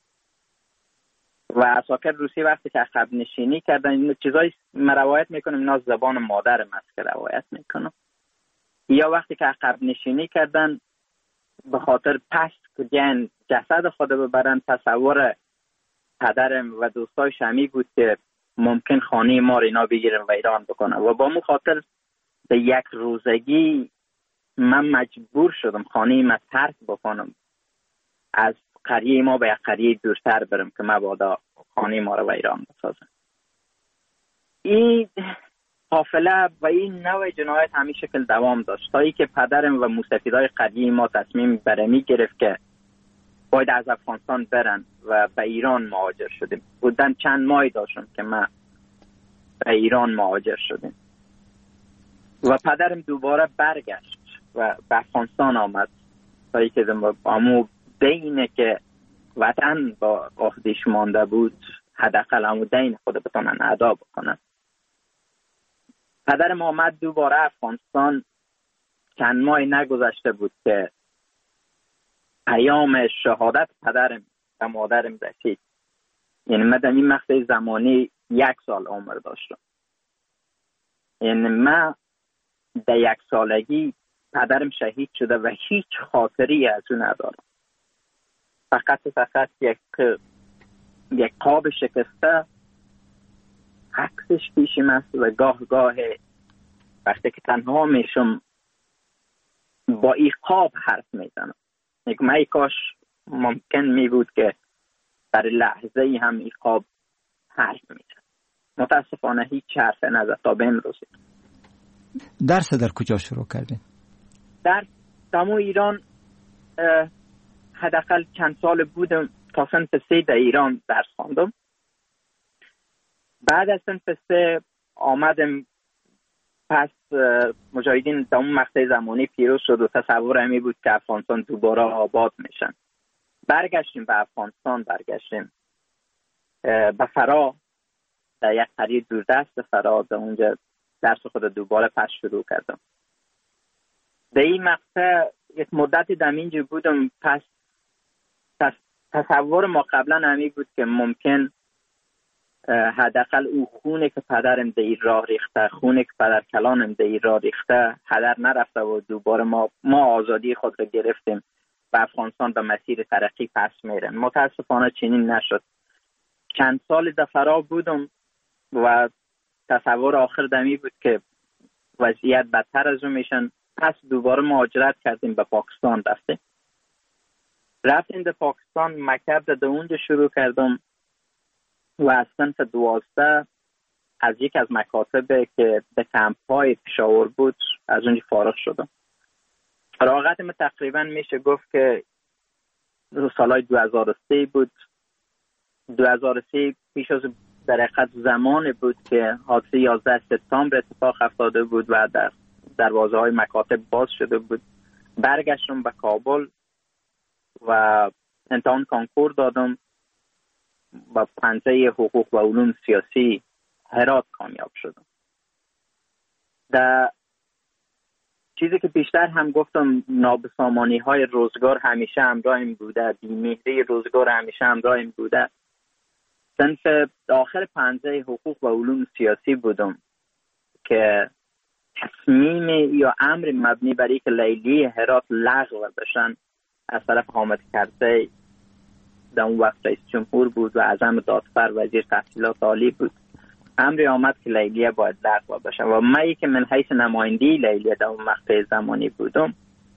و عساکر روسی وقتی که عقب نشینی کردن، این چیزایی من روایت میکنم، اینا زبان مادرم است که روایت میکنم، یا وقتی که عقب نشینی کردن به خاطر پست که دیان جسد خود ببرن، تصور پدرم و دوستای شمی بود که ممکن خانه ما رو اینا بگیرن و ایران بکنن و با مو خاطر به یک روزگی من مجبور شدم خانه ما ترک بکنم، از قریه ما به یک قریه دورتر برم که مبادا خانه ما رو و ایران بسازم. این قافله و این نوع جنایت همین شکل دوام داشت تا ای که پدرم و موسفیدای قریه ما تصمیم برمی گرفت که باید از افغانستان برن و به ایران مهاجر شدیم. بودن چند ماهی داشتم که ما به ایران مهاجر شدیم و پدرم دوباره برگشت و به افغانستان آمد تا ای که امو دینه که وطن با عهده‌اش مانده بود، حداقل امو دین خود بتونن ادا بکنن. پدرم آمد دوباره افغانستان. چند ماه نگذشته بود که پیام شهادت پدرم و مادرم رسید. یعنی من در این مقطع زمانی یک سال عمر داشتم. یعنی من در یک سالگی پدرم شهید شده و هیچ خاطری از اون ندارم. فقط فقط یک یک قاب شکسته عکسش پیشم است و گاه گاه وقتی که تنها میشم با این قاب حرف میزنم. یک من کاش ممکن می بود که در لحظه ای هم این قاب حرف میزن. متاسفانه هیچ حرف نزد تا به امروز. درس در کجا شروع کردین؟ در تمام ایران حداقل چند سال بودم تا صنف سه در ایران درس خواندم. بعد از صنف سه آمدم پس مجاهدین در اون مقطع زمانی پیروز شد و تصور همی بود که افغانستان دوباره آباد میشن. برگشتیم به افغانستان، برگشتیم به فرا، در یک قریه دوردست فرا، در اونجا درس خود دوباره پس شروع کردم. در این مقطع یک مدتی در اینجا بودم. پس تصور ما قبلا همی بود که ممکن حداقل او خونه که پدرم در این راه ریخته، خونه که پدر کلانم در این راه ریخته هدر نرفته و دوباره ما ما آزادی خود را گرفتیم و افغانستان به مسیر ترقی پس میرن. متاسفانه چنین نشد. چند سال در فرا بودم و تصور آخر دمی بود که وضعیت بدتر از اون میشن. پس دوباره مهاجرت کردیم، به پاکستان رفتیم. رفتیم در پاکستان، مکتب در اونجا شروع کردم و از صنف دوازده از یک از مکاتب که به کمپ‌های پشاور بود از اونجا فارغ شدم. فراغتم تقریبا میشه گفت که سالهای دو هزار و سه بود. دو هزار و سه پیش از در حقیقت زمان بود که حادثه یازده سپتامبر اتفاق افتاده بود و در دروازه های مکاتب باز شده بود. برگشتم به کابل و امتحان کانکور دادم و پنجه حقوق و علوم سیاسی هرات کامیاب شدم. در چیزی که بیشتر هم گفتم، نابسامانی های روزگار همیشه همراهم بوده، بی‌مهری روزگار همیشه همراهم بوده. صنف آخر پنجه حقوق و علوم سیاسی بودم که تصمیم یا امر مبنی بر اینکه لیلی هرات لغو بشن از طرف حامد کرزی، در اون وقت رئیس جمهور بود و اعظم دادفر وزیر تحصیلات عالی بود، امری آمد که لیلیه باید لغو بشه و من که من حیث نمایندی لیلیه در اون مقطع زمانی بودم،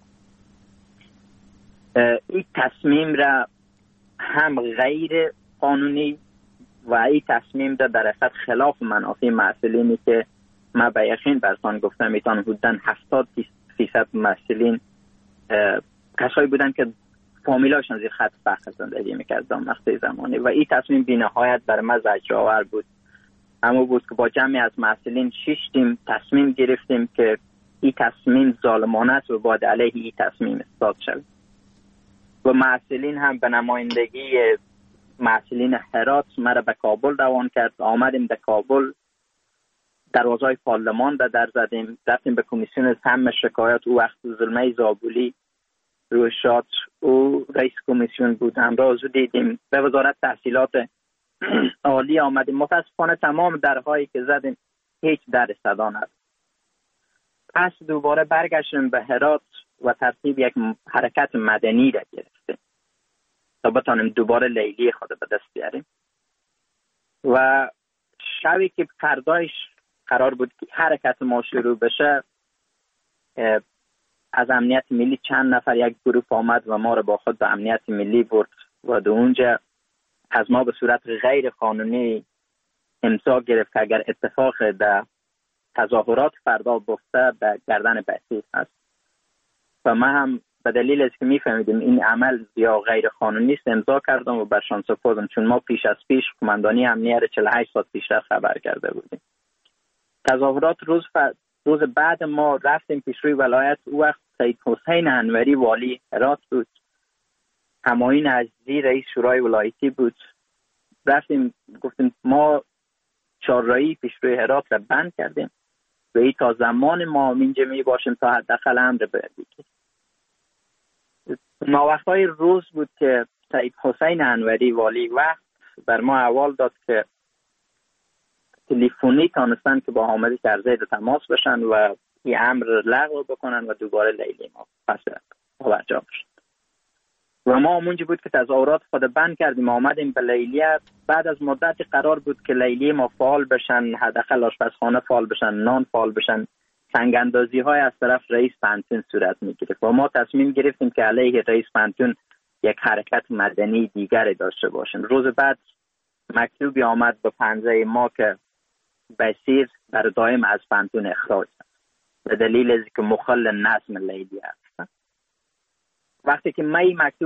این تصمیم را هم غیر قانونی و این تصمیم را در اصل خلاف منافع مسئولینی که من به یقین برسان گفتم میتون حدوداً هفتاد فیصد مسئولین کسایی بودن که فامیلاشون زیر خط فقر زندگی میکرد در مقطع زمانی و این تصمیم بی‌نهایت بر من زجرآور بود. اما بود که با جمعی از مسئولین شیشتیم تصمیم گرفتیم که این تصمیم ظالمانه است و باید علیه این تصمیم اصلاح شود و مسئولین هم به نمایندگی مسئولین هرات مرا به کابل روان کرد. آمدیم در کابل، دروازهای پارلمان را در زدیم، رفتیم به کمیسیون سم شکایات. او وقت ظلمه زابولی روی شاد او رئیس کمیسیون بود، همراه او دیدیم. به وزارت تحصیلات عالی آمدیم. متاسفانه تمام درهایی که زدیم هیچ در صدا نداد. پس دوباره برگشتیم به هرات و ترتیب یک حرکت مدنی را گرفتیم تا بتانیم دوباره لیلی خود به دست بیاریم. و شبی که فردایش قرار بود که حرکت ما شروع بشه، از امنیت ملی چند نفر یک گروه آمد و ما رو با خود به امنیت ملی برد و در اونجا از ما به صورت غیر قانونی امضا گرفت که اگر اتفاق در تظاهرات فردا بفته به گردن بسیج هست. و من هم به دلیل از که میفهمیدیم این عمل یا غیر قانونی است امضا کردم و برشان سپردم، چون ما پیش از پیش قماندانی امنیت چهل و هشت ساعت پیشتر خبر کرده بودیم. تظاهرات روز ف... روز بعد ما رفتیم پیش روی ولایت. او وقت سید حسین انوری والی هرات بود، همایون عزیزی رئیس شورای ولایتی بود. رفتیم گفتیم ما چهارراهی پیش روی هرات را بند کردیم و این تا زمان ما اینجا می باشیم تا حداقل امر بگیریم. ماوقتای روز بود که سید حسین انوری والی وقت بر ما احوال داد که تلفنی تانستن که با حامد کرزی تماس بشن و این امر لغو بکنن و دوباره لیلی ما پس برجا بشن. و ما اونجا بود که تظاهرات خود بند کردیم، آمدیم به لیلیه. بعد از مدتی قرار بود که لیلی ما فعال بشن، حداقل آشپزخانه فعال بشن، نان فعال بشن. سنگ اندازی های از طرف رئیس پنتون صورت میگیره و ما تصمیم گرفتیم که علیه رئیس پنتون یک حرکت مدنی دیگری داشته باشیم. روز بعد مکتوبی آمد به پنجه ما که بسیر در دائم از پنتون اخراج است به دلیل از که مخل نظم لیلی است. وقتی که من این مکتوب را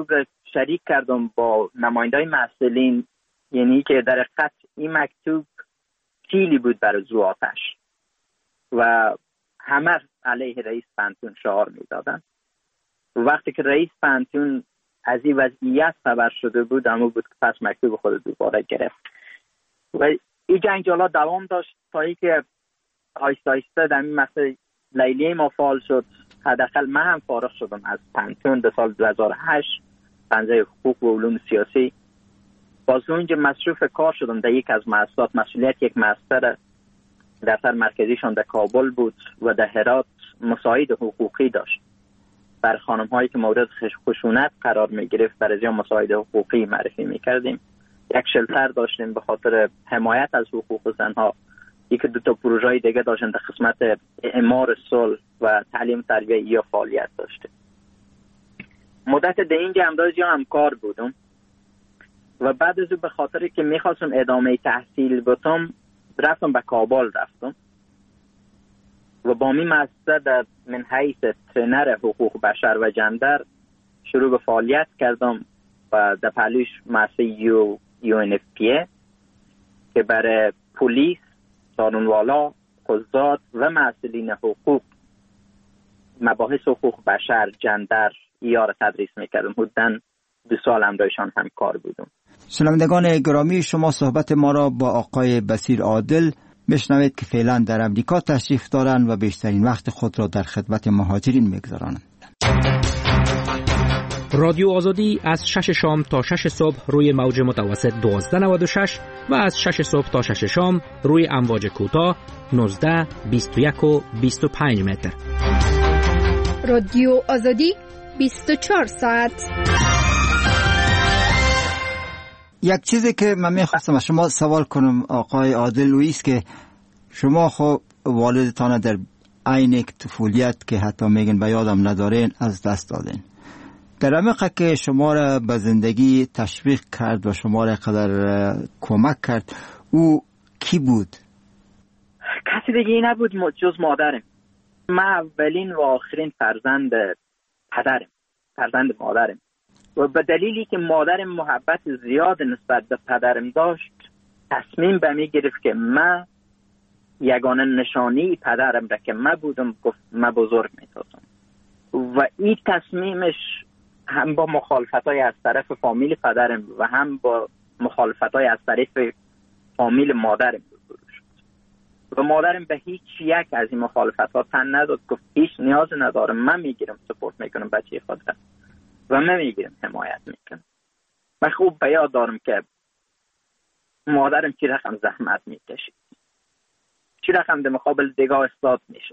شریک کردم با نمایندای مسئولین، یعنی که در حقیقت این مکتوب کیلی بود برای زو آتش و همه علیه رئیس پانتون شعار میدادن. وقتی که رئیس پانتون از این وضعیت خبر شده بود، اما بود که پس مکتوب خود دوباره گرفت و این جنجالا دوام داشت تا اینکه آیسته آیسته در این مسئله لیلیه ما فعال شد. حداقل من هم فارغ شدم از پانتون در سال دو هزار و هشت، پنجه حقوق و علوم سیاسی. باز اونجا مصروف کار شدم در یک از مؤسسات. مسئولیت یک مؤسسه دفتر مرکزیشان در کابل بود و در هرات مساعد حقوقی داشت بر خانم هایی که مورد خشونت قرار می گرفت. برای از مساعد حقوقی معرفی می کردیم. یک شلتر داشتیم به خاطر حمایت از حقوق زنها. یکی دو تا پروژه دیگه داشتیم در قسمت اعمار صلح و تعلیم تربیه یا فعالیت داشتیم. مدت در اینجا امروز یا همکار بودم و بعد از او به خاطر که میخواستم ادامه تحصیل بتم رفتم به کابل رفتم و با می مؤسسه در من حیث ترینر حقوق بشر و جندر شروع به فعالیت کردم و در پهلوش مؤسسه یو یو ان اف پی که برای پلیس، سارونوالا، قضات و مسئولین حقوق مباحث حقوق بشر، جندر یار تدریس میکردم. حدوداً دو سال هم دایشان هم کار بودم. شنوندگان گرامی، شما صحبت ما را با آقای بصیر عادل بشنوید که فعلا در امریکا تشریف دارند و بیشترین وقت خود را در خدمت مهاجرین میگذرانند. رادیو آزادی از شش شام تا شش صبح روی موج متوسط دوازده نود و شش و از شش صبح تا شش شام روی امواج کوتاه نوزده، بیست و یک و بیست و پنج متر. رادیو آزادی بیست و چهار ساعت. یک چیزی که من میخواستم از شما سوال کنم آقای عادل لوئیس، که شما خب والدتان در عین طفولیت که حتی میگن به یادم ندارین از دست دادین. در عمق که شما را به زندگی تشویق کرد و شما را قدر کمک کرد، او کی بود؟ کسی دیگه نبود جز مادرم. من اولین و آخرین فرزند پدرم، فرزند مادرم، و به دلیلی که مادرم محبت زیاد نسبت به پدرم داشت تصمیم به می گرفت که من یگانه نشانی پدرم را که من بودم گفت من بزرگ می سازم. و این تصمیمش هم با مخالفتای از طرف فامیل پدرم و هم با مخالفتای از طرف فامیل مادرم روبرو شد. و مادرم به هیچ یک از این مخالفتات تن نداد. گفت هیچ نیاز ندارم، من میگیرم سپورت میکنم بچه خودم و من میگیرم حمایت میکنم. من خوب به یاد دارم که مادرم چی رقم زحمت میکشید، چی رقم در مقابل دیگه استاد میشد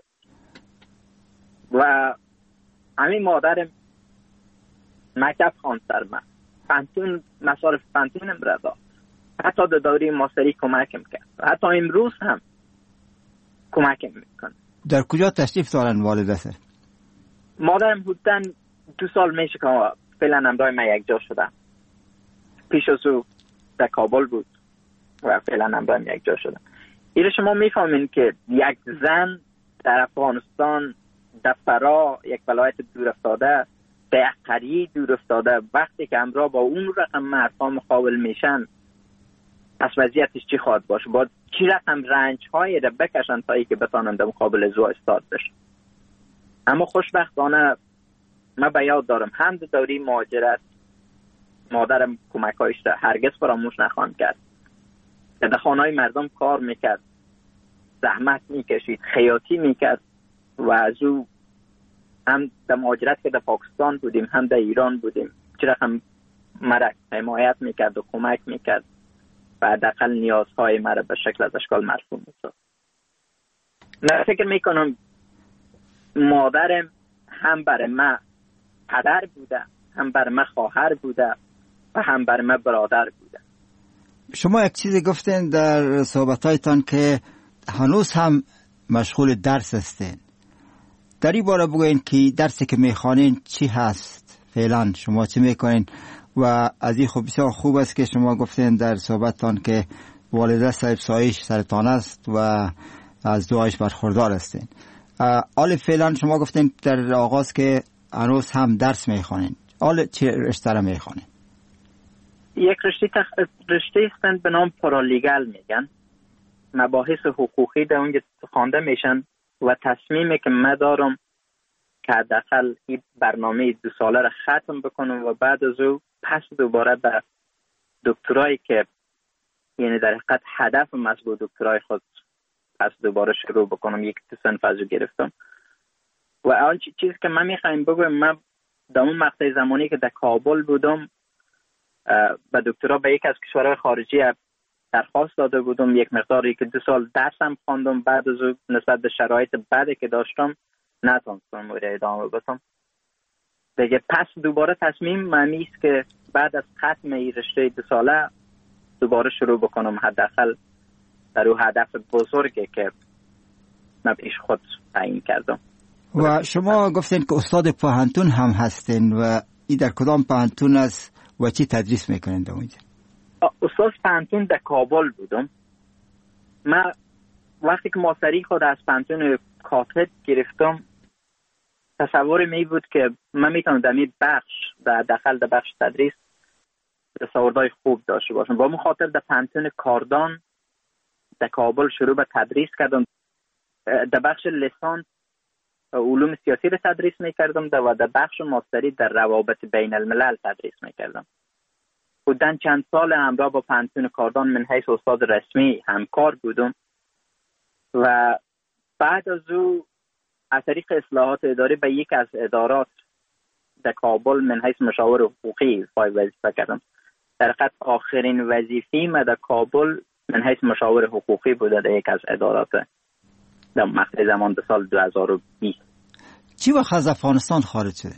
و همین مادرم مکتب خواند سر من، پانتون مصارف پانتونم را داد، حتی در دوره ماستری کمکم کرد، حتی امروز هم کمکم میکنه. در کجا تشریف دارن والدت؟ مادرم حدوداً دو سال میشه که فعلا همراه من یک جا شدم. پیش از او در کابل بود و فعلا همراه من یک جا شدم. ایره شما میفهمین که یک زن در افغانستان، در فرا، یک ولایت دور افتاده، در یک قریه دور افتاده، وقتی که همراه با اون رقم مردها مقابل میشن، پس وضعیتش چی خواهد باشه؟ باید چی رقم رنج هایی را بکشن تا ای که بتانند مقابل زو استاد بشن. اما خوشبختانه من به یاد دارم هم در دوره مهاجرت مادرم کمکایش را هرگز فراموش نخواهم کرد. در خانه‌های مردم کار میکرد، زحمت میکشید، خیاطی میکرد و از او هم در مهاجرت که در پاکستان بودیم هم در ایران بودیم چرا هم مرا حمایت میکرد و کمک میکرد و حداقل نیازهای مرا به شکل از اشکال مرفوع میساخت. من فکر میکنم مادرم هم برای من پدر بوده، هم برای من خواهر بوده و هم برای من برادر بوده. شما یک چیزی گفتین در صحبتایتان که هنوز هم مشغول درس هستین. در این باره بگوین که درسی که میخوانین چی هست فعلا، شما چی میکنین؟ و از این خوب بسیار خوب است که شما گفتین در صحبتتان که والده صاحب سایش سرطان است و از دعایش برخوردار هستین. حال فعلا شما گفتین در آغاز که هنوز هم درس میخوانین. حالا چه رشته را میخوانید؟ یک رشته تخ... رشته هستند به نام پارالیگل میگن. مباحث حقوقی در اونجا خوانده میشن و تصمیمی که من دارم که حداقل این برنامه دو ساله را ختم بکنم و بعد از او پس دوباره به دکترایی که یعنی در حقیقت هدف مطلوب دکترای خود پس دوباره شروع بکنم. یک صنف از او گرفتم و اول چیزی که من میخوایم بگویم، من در اون مقطع زمانی که در کابل بودم به دکترا به یک از کشورهای خارجی درخواست داده بودم، یک مقداری که دو سال درسم خواندم، بعد از او نسبت به شرایط بعدی که داشتم نتونستم ادامه بدم دیگه. پس دوباره تصمیم معنی است که بعد از ختم این رشته دو ساله دوباره شروع بکنم، حداقل در اون هدف بزرگی که من پیش خود تعیین کردم. و شما گفتین که استاد پوهنتون هم هستین و این در کدام پوهنتون است و چی تدریس میکنین در اونجا؟ استاد پوهنتون در کابل بودم. من وقتی که ماستری خود از پوهنتون کاتب گرفتم تصور می بود که من میتونم در این بخش در داخل در بخش تدریس دستاوردهای خوب داشته باشم. با مخاطر در پوهنتون کاردان در کابل شروع به تدریس کردم. در بخش لیسانس علوم سیاسی را تدریس میکردم و در بخش ماستری در روابط بین الملل تدریس میکردم. بودن چند سال همراه با پوهنتون کاردان من حیث استاد رسمی همکار بودم و بعد از او از طریق اصلاحات اداری به یک از ادارات در کابل من حیث مشاور حقوقی وظیفه کردم. در حقیقت آخرین وظیفه‌ای من در کابل من حیث مشاور حقوقی بوده در یک از ادارات در مقطع زمان به سال دو هزار و بیست. چی وقت از افغانستان خارج شده؟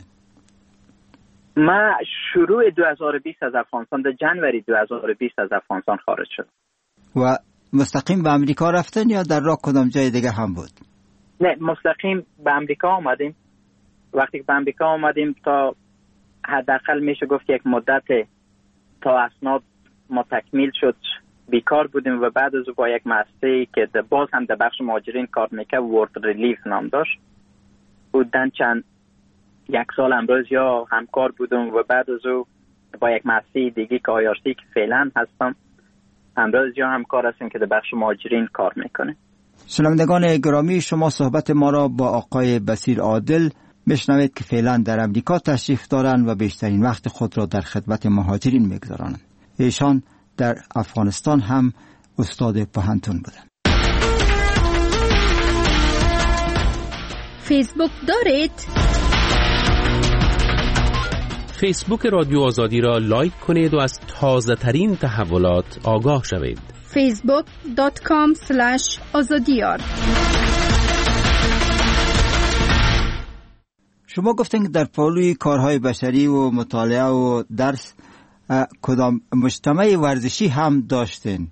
من شروع دو هزار و بیست از افغانستان، در جنوری دو هزار و بیست از افغانستان خارج شد. و مستقیم به امریکا رفتن یا در راه کدام جای دیگه هم بود؟ نه، مستقیم به امریکا آمدیم. وقتی که به امریکا آمدیم تا حداقل میشه گفت یک مدت تا اسناد ما تکمیل شد بیکار بودیم و بعد از با یک مؤسسه‌ای که باز هم در بخش مهاجرین کار میکرد، ورد ریلیف نام داشت، بودن چند یک سال امروز یا همکار بودم و بعد از او با یک مؤسسه دیگه که آیارسی که فعلا هستم امروز یا همکار هستیم که در بخش مهاجرین کار میکنه. شنوندگان گرامی، شما صحبت ما را با آقای بصیر عادل میشنوید که فعلا در امریکا تشریف دارند و بیشترین وقت خود را در خدمت مهاجرین میگذارند. ایشان در افغانستان هم استاد پوهنتون بودند. فیسبوک دارید؟ فیسبوک رادیو آزادی را لایک کنید و از تازه ترین تحولات آگاه شوید. فیسبوک دات کام اسلش آزادیار. شما گفتین که در پالوی کارهای بشری و مطالعه و درس کدام مجتمع ورزشی هم داشتین؟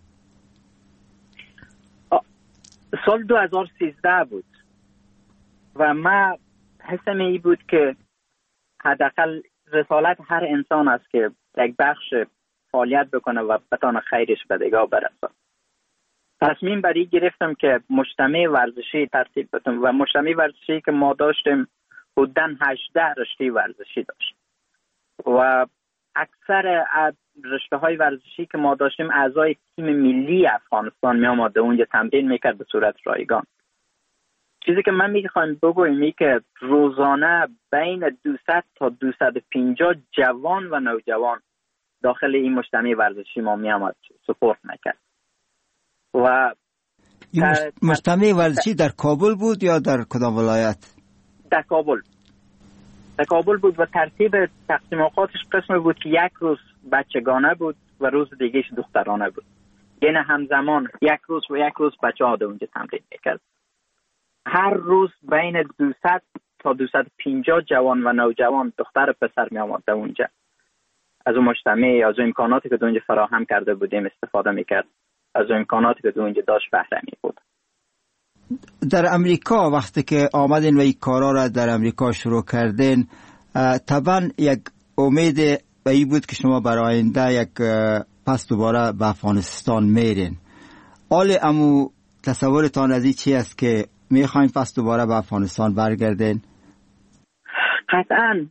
سال دو هزار و سیزده بود و من حسم ای بود که حداقل رسالت هر انسان است که یک بخش فعالیت بکنه و بتانه خیرش به دیگاه برسه. تصمیم بر این گرفتم که مجتمع ورزشی ترتیب بدم و مجتمع ورزشی که ما داشتیم بودن هجده رشته ورزشی داشت و اکثر رشته های ورزشی که ما داشتیم اعضای تیم ملی افغانستان می آمده اونجا تمرین میکرد به صورت رایگان. چیزی که من میخوایم بگویم این که روزانه بین دویست تا دویست و پنجاه جوان و نوجوان داخل این مجتمع ورزشی ما می آمد سپورت میکرد. و این مجتمع ورزشی در کابل بود یا در کدام ولایت؟ در کابل. در کابل بود و ترتیب تقسیم اوقاتش قسم بود که یک روز بچگانه بود و روز دیگهش دخترانه بود. یعنی همزمان یک روز و یک روز بچه ها اونجا تمرین میکرد. هر روز بین دویست تا دویست و پنجاه جوان و نوجوان دختر پسر می آمد اونجا. از اون مجتمع، از اون امکاناتی که اونجا فراهم کرده بودیم استفاده میکرد. از اون امکاناتی که اونجا داشت بهره می بود. در امریکا وقتی که آمدین و این کارا را در امریکا شروع کردین، طبعا یک امید به این بود که شما برای آینده یک پس دوباره به افغانستان میرین. حال امو تصورتان از این چی است که میخواین پس دوباره به افغانستان برگردین؟ قطعا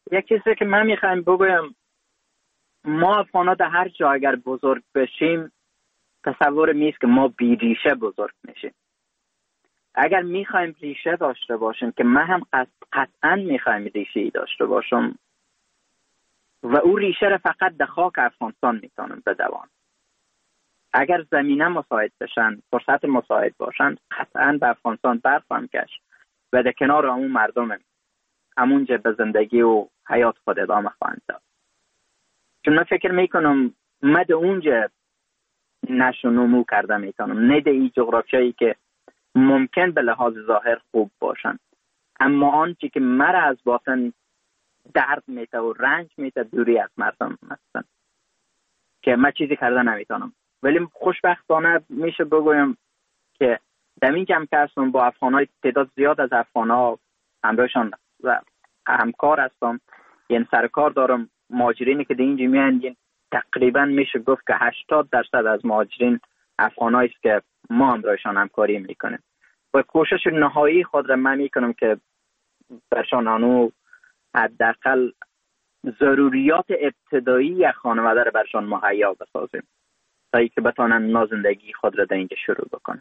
یک چیزی که من میخوایم بگویم، ما افغان ها در هر جا اگر بزرگ بشیم تصور میست که ما بی ریشه بزرگ میشیم. اگر میخوایم ریشه داشته باشیم که من هم قطعا میخوایم ریشه ای داشته باشم و او ریشه را فقط در خاک افغانستان میتونم بدوان. اگر زمینه مساعد بشن، فرصت مساعد باشن، قطعا به افغانستان برخواهم گشت و در کنار همون مردم همونجا به زندگی و حیات خود ادامه خواهند داد. چون من فکر میکنم من در اونجا نشو نمو کرده میتونم، نه در این جغرافیایی که ممکن به لحاظ ظاهر خوب باشن، اما آنچه که مرا از باطن درد میته و رنج میته دوری از مردم هستن که من چیزی کرده نمیتونم. ولی خوشبختانه میشه بگویم که در این جمع که هستم با افغانهای تعداد زیاد از افغانها همراهشان و همکار هستم، یعنی سرکار دارم. مهاجرینی که در اینجا میان تقریبا میشه گفت که هشتاد درصد از مهاجرین افغانایی است که ما همراهشان همکاری میکنیم و کوشش نهایی خود را من میکنم که برشان آنو حداقل ضروریات ابتدایی یک خانواده را برشان مهیا بسازیم تا اینکه بتونن نازندگی خود را در اینجا شروع بکنن.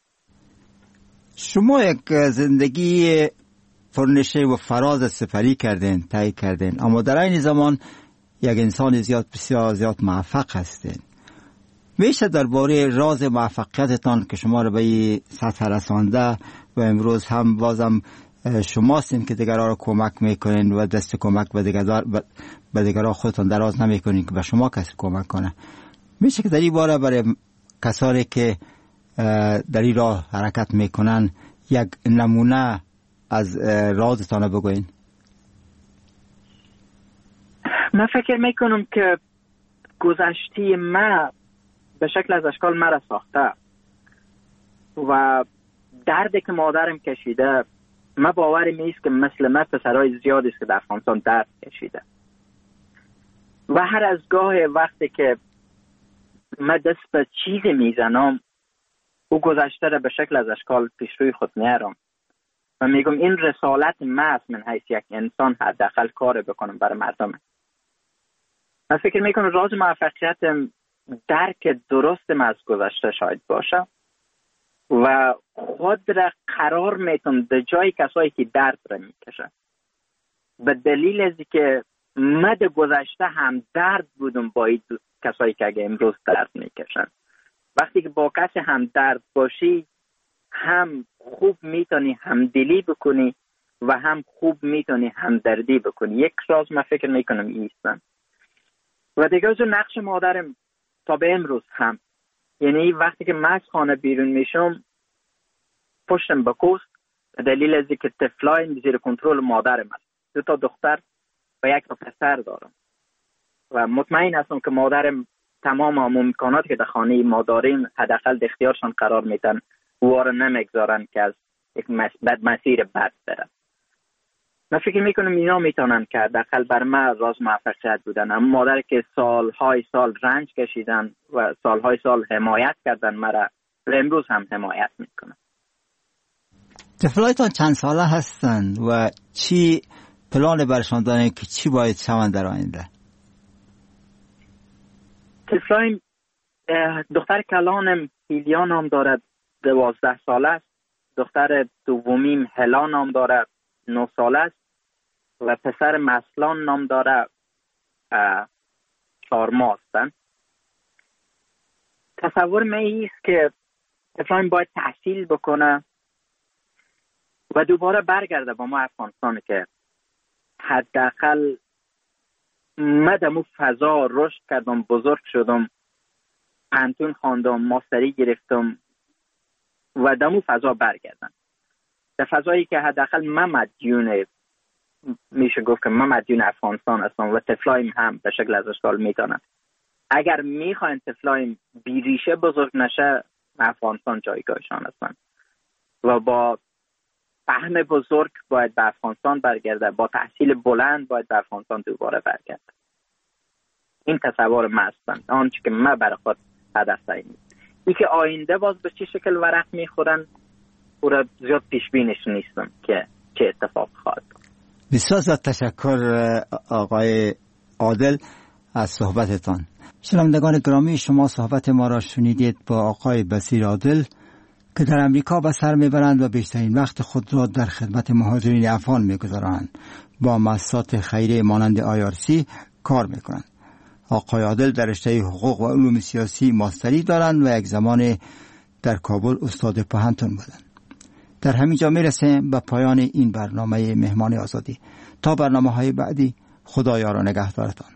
شما یک زندگی پرنشه و فراز سپری کردین، طی کردین، اما در این زمان یک انسان زیاد بسیار زیاد موفق هستین. میشه درباره راز موفقیتتان که شما رو به این سطح رسانده و امروز هم بازم شما هستین که دیگران رو کمک میکنین و دست کمک به دیگران به دیگران خودتان دراز نمیکنین که به شما کسی کمک کنه، میشه که در این باره برای کسانی که در این راه حرکت میکنن یک نمونه از رازتان بگوین؟ من فکر میکنم که گذشته ما به شکل از اشکال مرا ساخته و دردی که مادرم کشیده، من باورم نیست که مثل من پسرهای زیادی است که در افغانستان درد کشیده و هر از گاه وقتی که من دست به چیزی میزنم او گذشته را به شکل از اشکال پیش روی خود میارم و میگم این رسالت من است، من حیث یک انسان حداقل کار بکنم برای مردم. من فکر میکنم راز موفقیتم درک درستم از گذشته شاید باشه و خود را قرار میتونم در جای کسایی که درد را میکشه، به دلیل از که من در گذشته هم درد بودم با این کسایی که اگه امروز درد میکشن. وقتی که با کسی هم درد باشی هم خوب میتونی همدلی بکنی و هم خوب میتونی همدردی بکنی. یک راز من فکر میکنم ایستن و دیگه از نقش مادرم تا به امروز هم، یعنی وقتی که من از خانه بیرون میشم پشتم به کوست به دلیل از که طفلای زیر کنترل مادرم هست، دو تا دختر و یک تا پسر دارم و مطمئن هستم که مادرم تمام امکاناتی که در خانه ما داریم حداقل در اختیارشان قرار میدن و او را نمیگذارن که از یک بد مسیر بد بره. من فکر میکنم اینا میتونن که حداقل بر من راز موفقیت بودن. اما مادر که سالهای سال رنج کشیدن و سالهای سال حمایت کردن مرا و امروز هم حمایت میکنن. طفلایتان چند ساله هستند و چی پلان برشان دارن که چی باید شوند در آینده؟ طفلایم دختر کلانم هیلیا نام دارد، دوازده ساله است. دختر دومیم هلا نام دارد، نه ساله است و پسر مسلان نام دارد، چهار ماه هستند. تصور من ایست که طفلایم باید تحصیل بکنه و دوباره برگرده با ما افغانستان که حداقل من دمو فضا رشد کردم، بزرگ شدم، پانتون خواندم، ماستری گرفتم و دمو فضا برگردم، در فضایی که حداقل من مدیون، میشه گفت که من مدیون افغانستان هستم و طفلایم هم به شکل از اشکال میتونن. اگر میخواین طفلایم بیریشه بزرگ نشه، افغانستان جایگاهشان هستن و با فهم بزرگ باید به افغانستان برگرده، با تحصیل بلند باید به افغانستان دوباره برگرده. این تصور من هستن، آنچه که من برای خود هدف تعیین. این که آینده باز به چه شکل ورق میخورن او را زیاد پیش بینش نیستم که چه اتفاق خواهد. بسیار زیاد تشکر آقای عادل از صحبتتان. شنوندگان گرامی، شما صحبت ما را شنیدید با آقای بصیر عادل که در امریکا به سر میبرند و بیشترین وقت خود را در خدمت مهاجرین افغان میگذارند. با مؤسسات خیریه مانند آی آر سی کار میکنند. آقای عادل در رشته حقوق و علوم سیاسی ماستری دارند و یک زمان در کابل استاد پوهنتون بودند. در همین جا میرسیم به پایان این برنامه مهمان آزادی. تا برنامه های بعدی، خدا یار و نگهدارتان.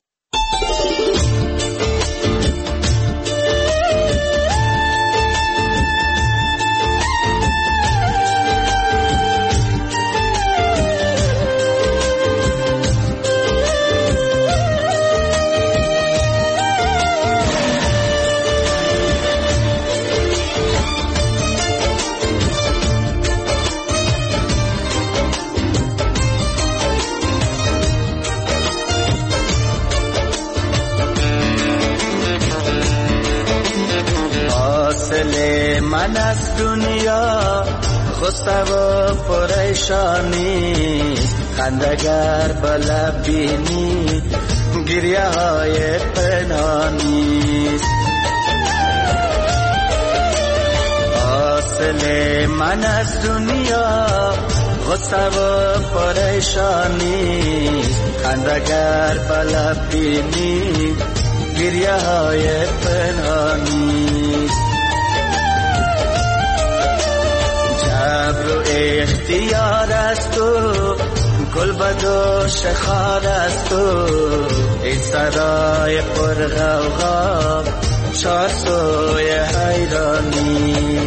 من از دنیا غصه و پریشانی، خندگر به لب بینی گریه های پنهانی. حاصل من از دنیا غصه و پریشانی، خندگر به لب بینی گریه های پنهانی. جبر و اختیار است و گل بدوش خار است و این سرای پر غوغا چار سوی حیرانی.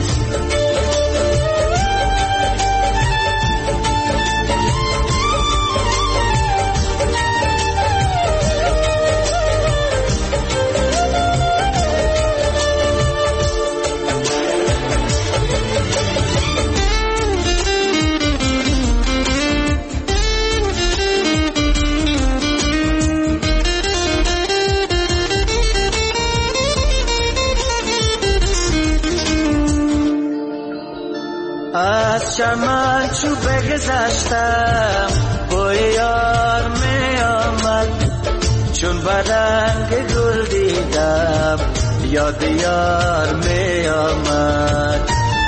از چمن چو بگذشتم بوی یار می آمد، چون برنگ گل دیدم یاد یار می آمد.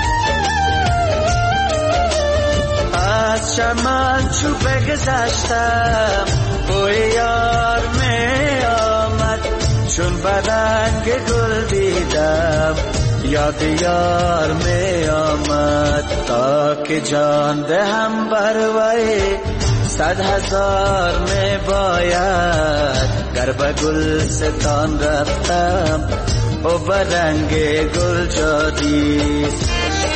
از چمن چو بگذشتم بوی یار می آمد، چون برنگ گل دیدم یاد یار می آمد. تا که جان دهم بر وی صد هزار می باید، گر به گلستان رفتم و برنگ گل جادیست.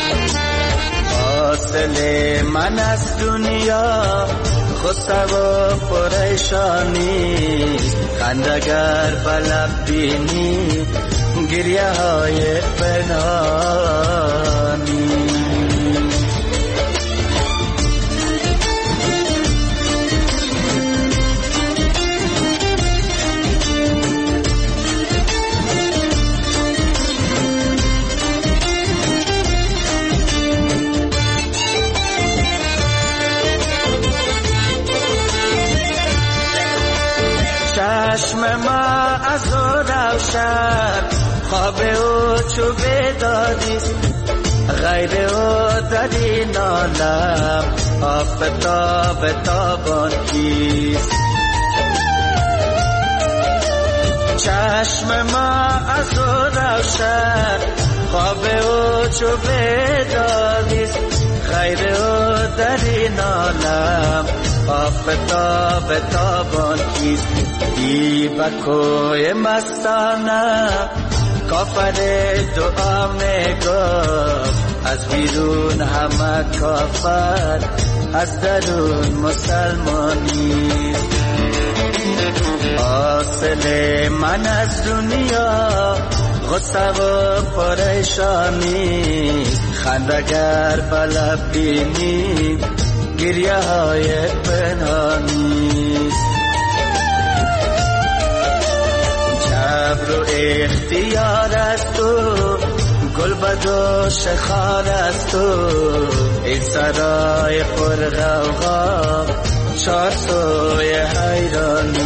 حاصل من از دنیا غصه و پریشانی، خندگر به لب بینی گریه های پنهانی. چشم ما از او روشن، خواب او چو بیداریست، غیر او در این عالم آفتاب تابان کیست. چشم ما از او روشن، خواب او چو بیداریست، غیر او در این عالم آفتاب تابان کیست. دی بکوی مستانه کافر دعا می گفت، از بیرون همه کافر از درون مسلمانی. حاصل من از دنیا غصه و پریشانی، خندگر به لب بینی گریه های پنهانی. جبر و اختیار است و گل بدوش خار است و این سرای پر غوغا چار سوی حیرانی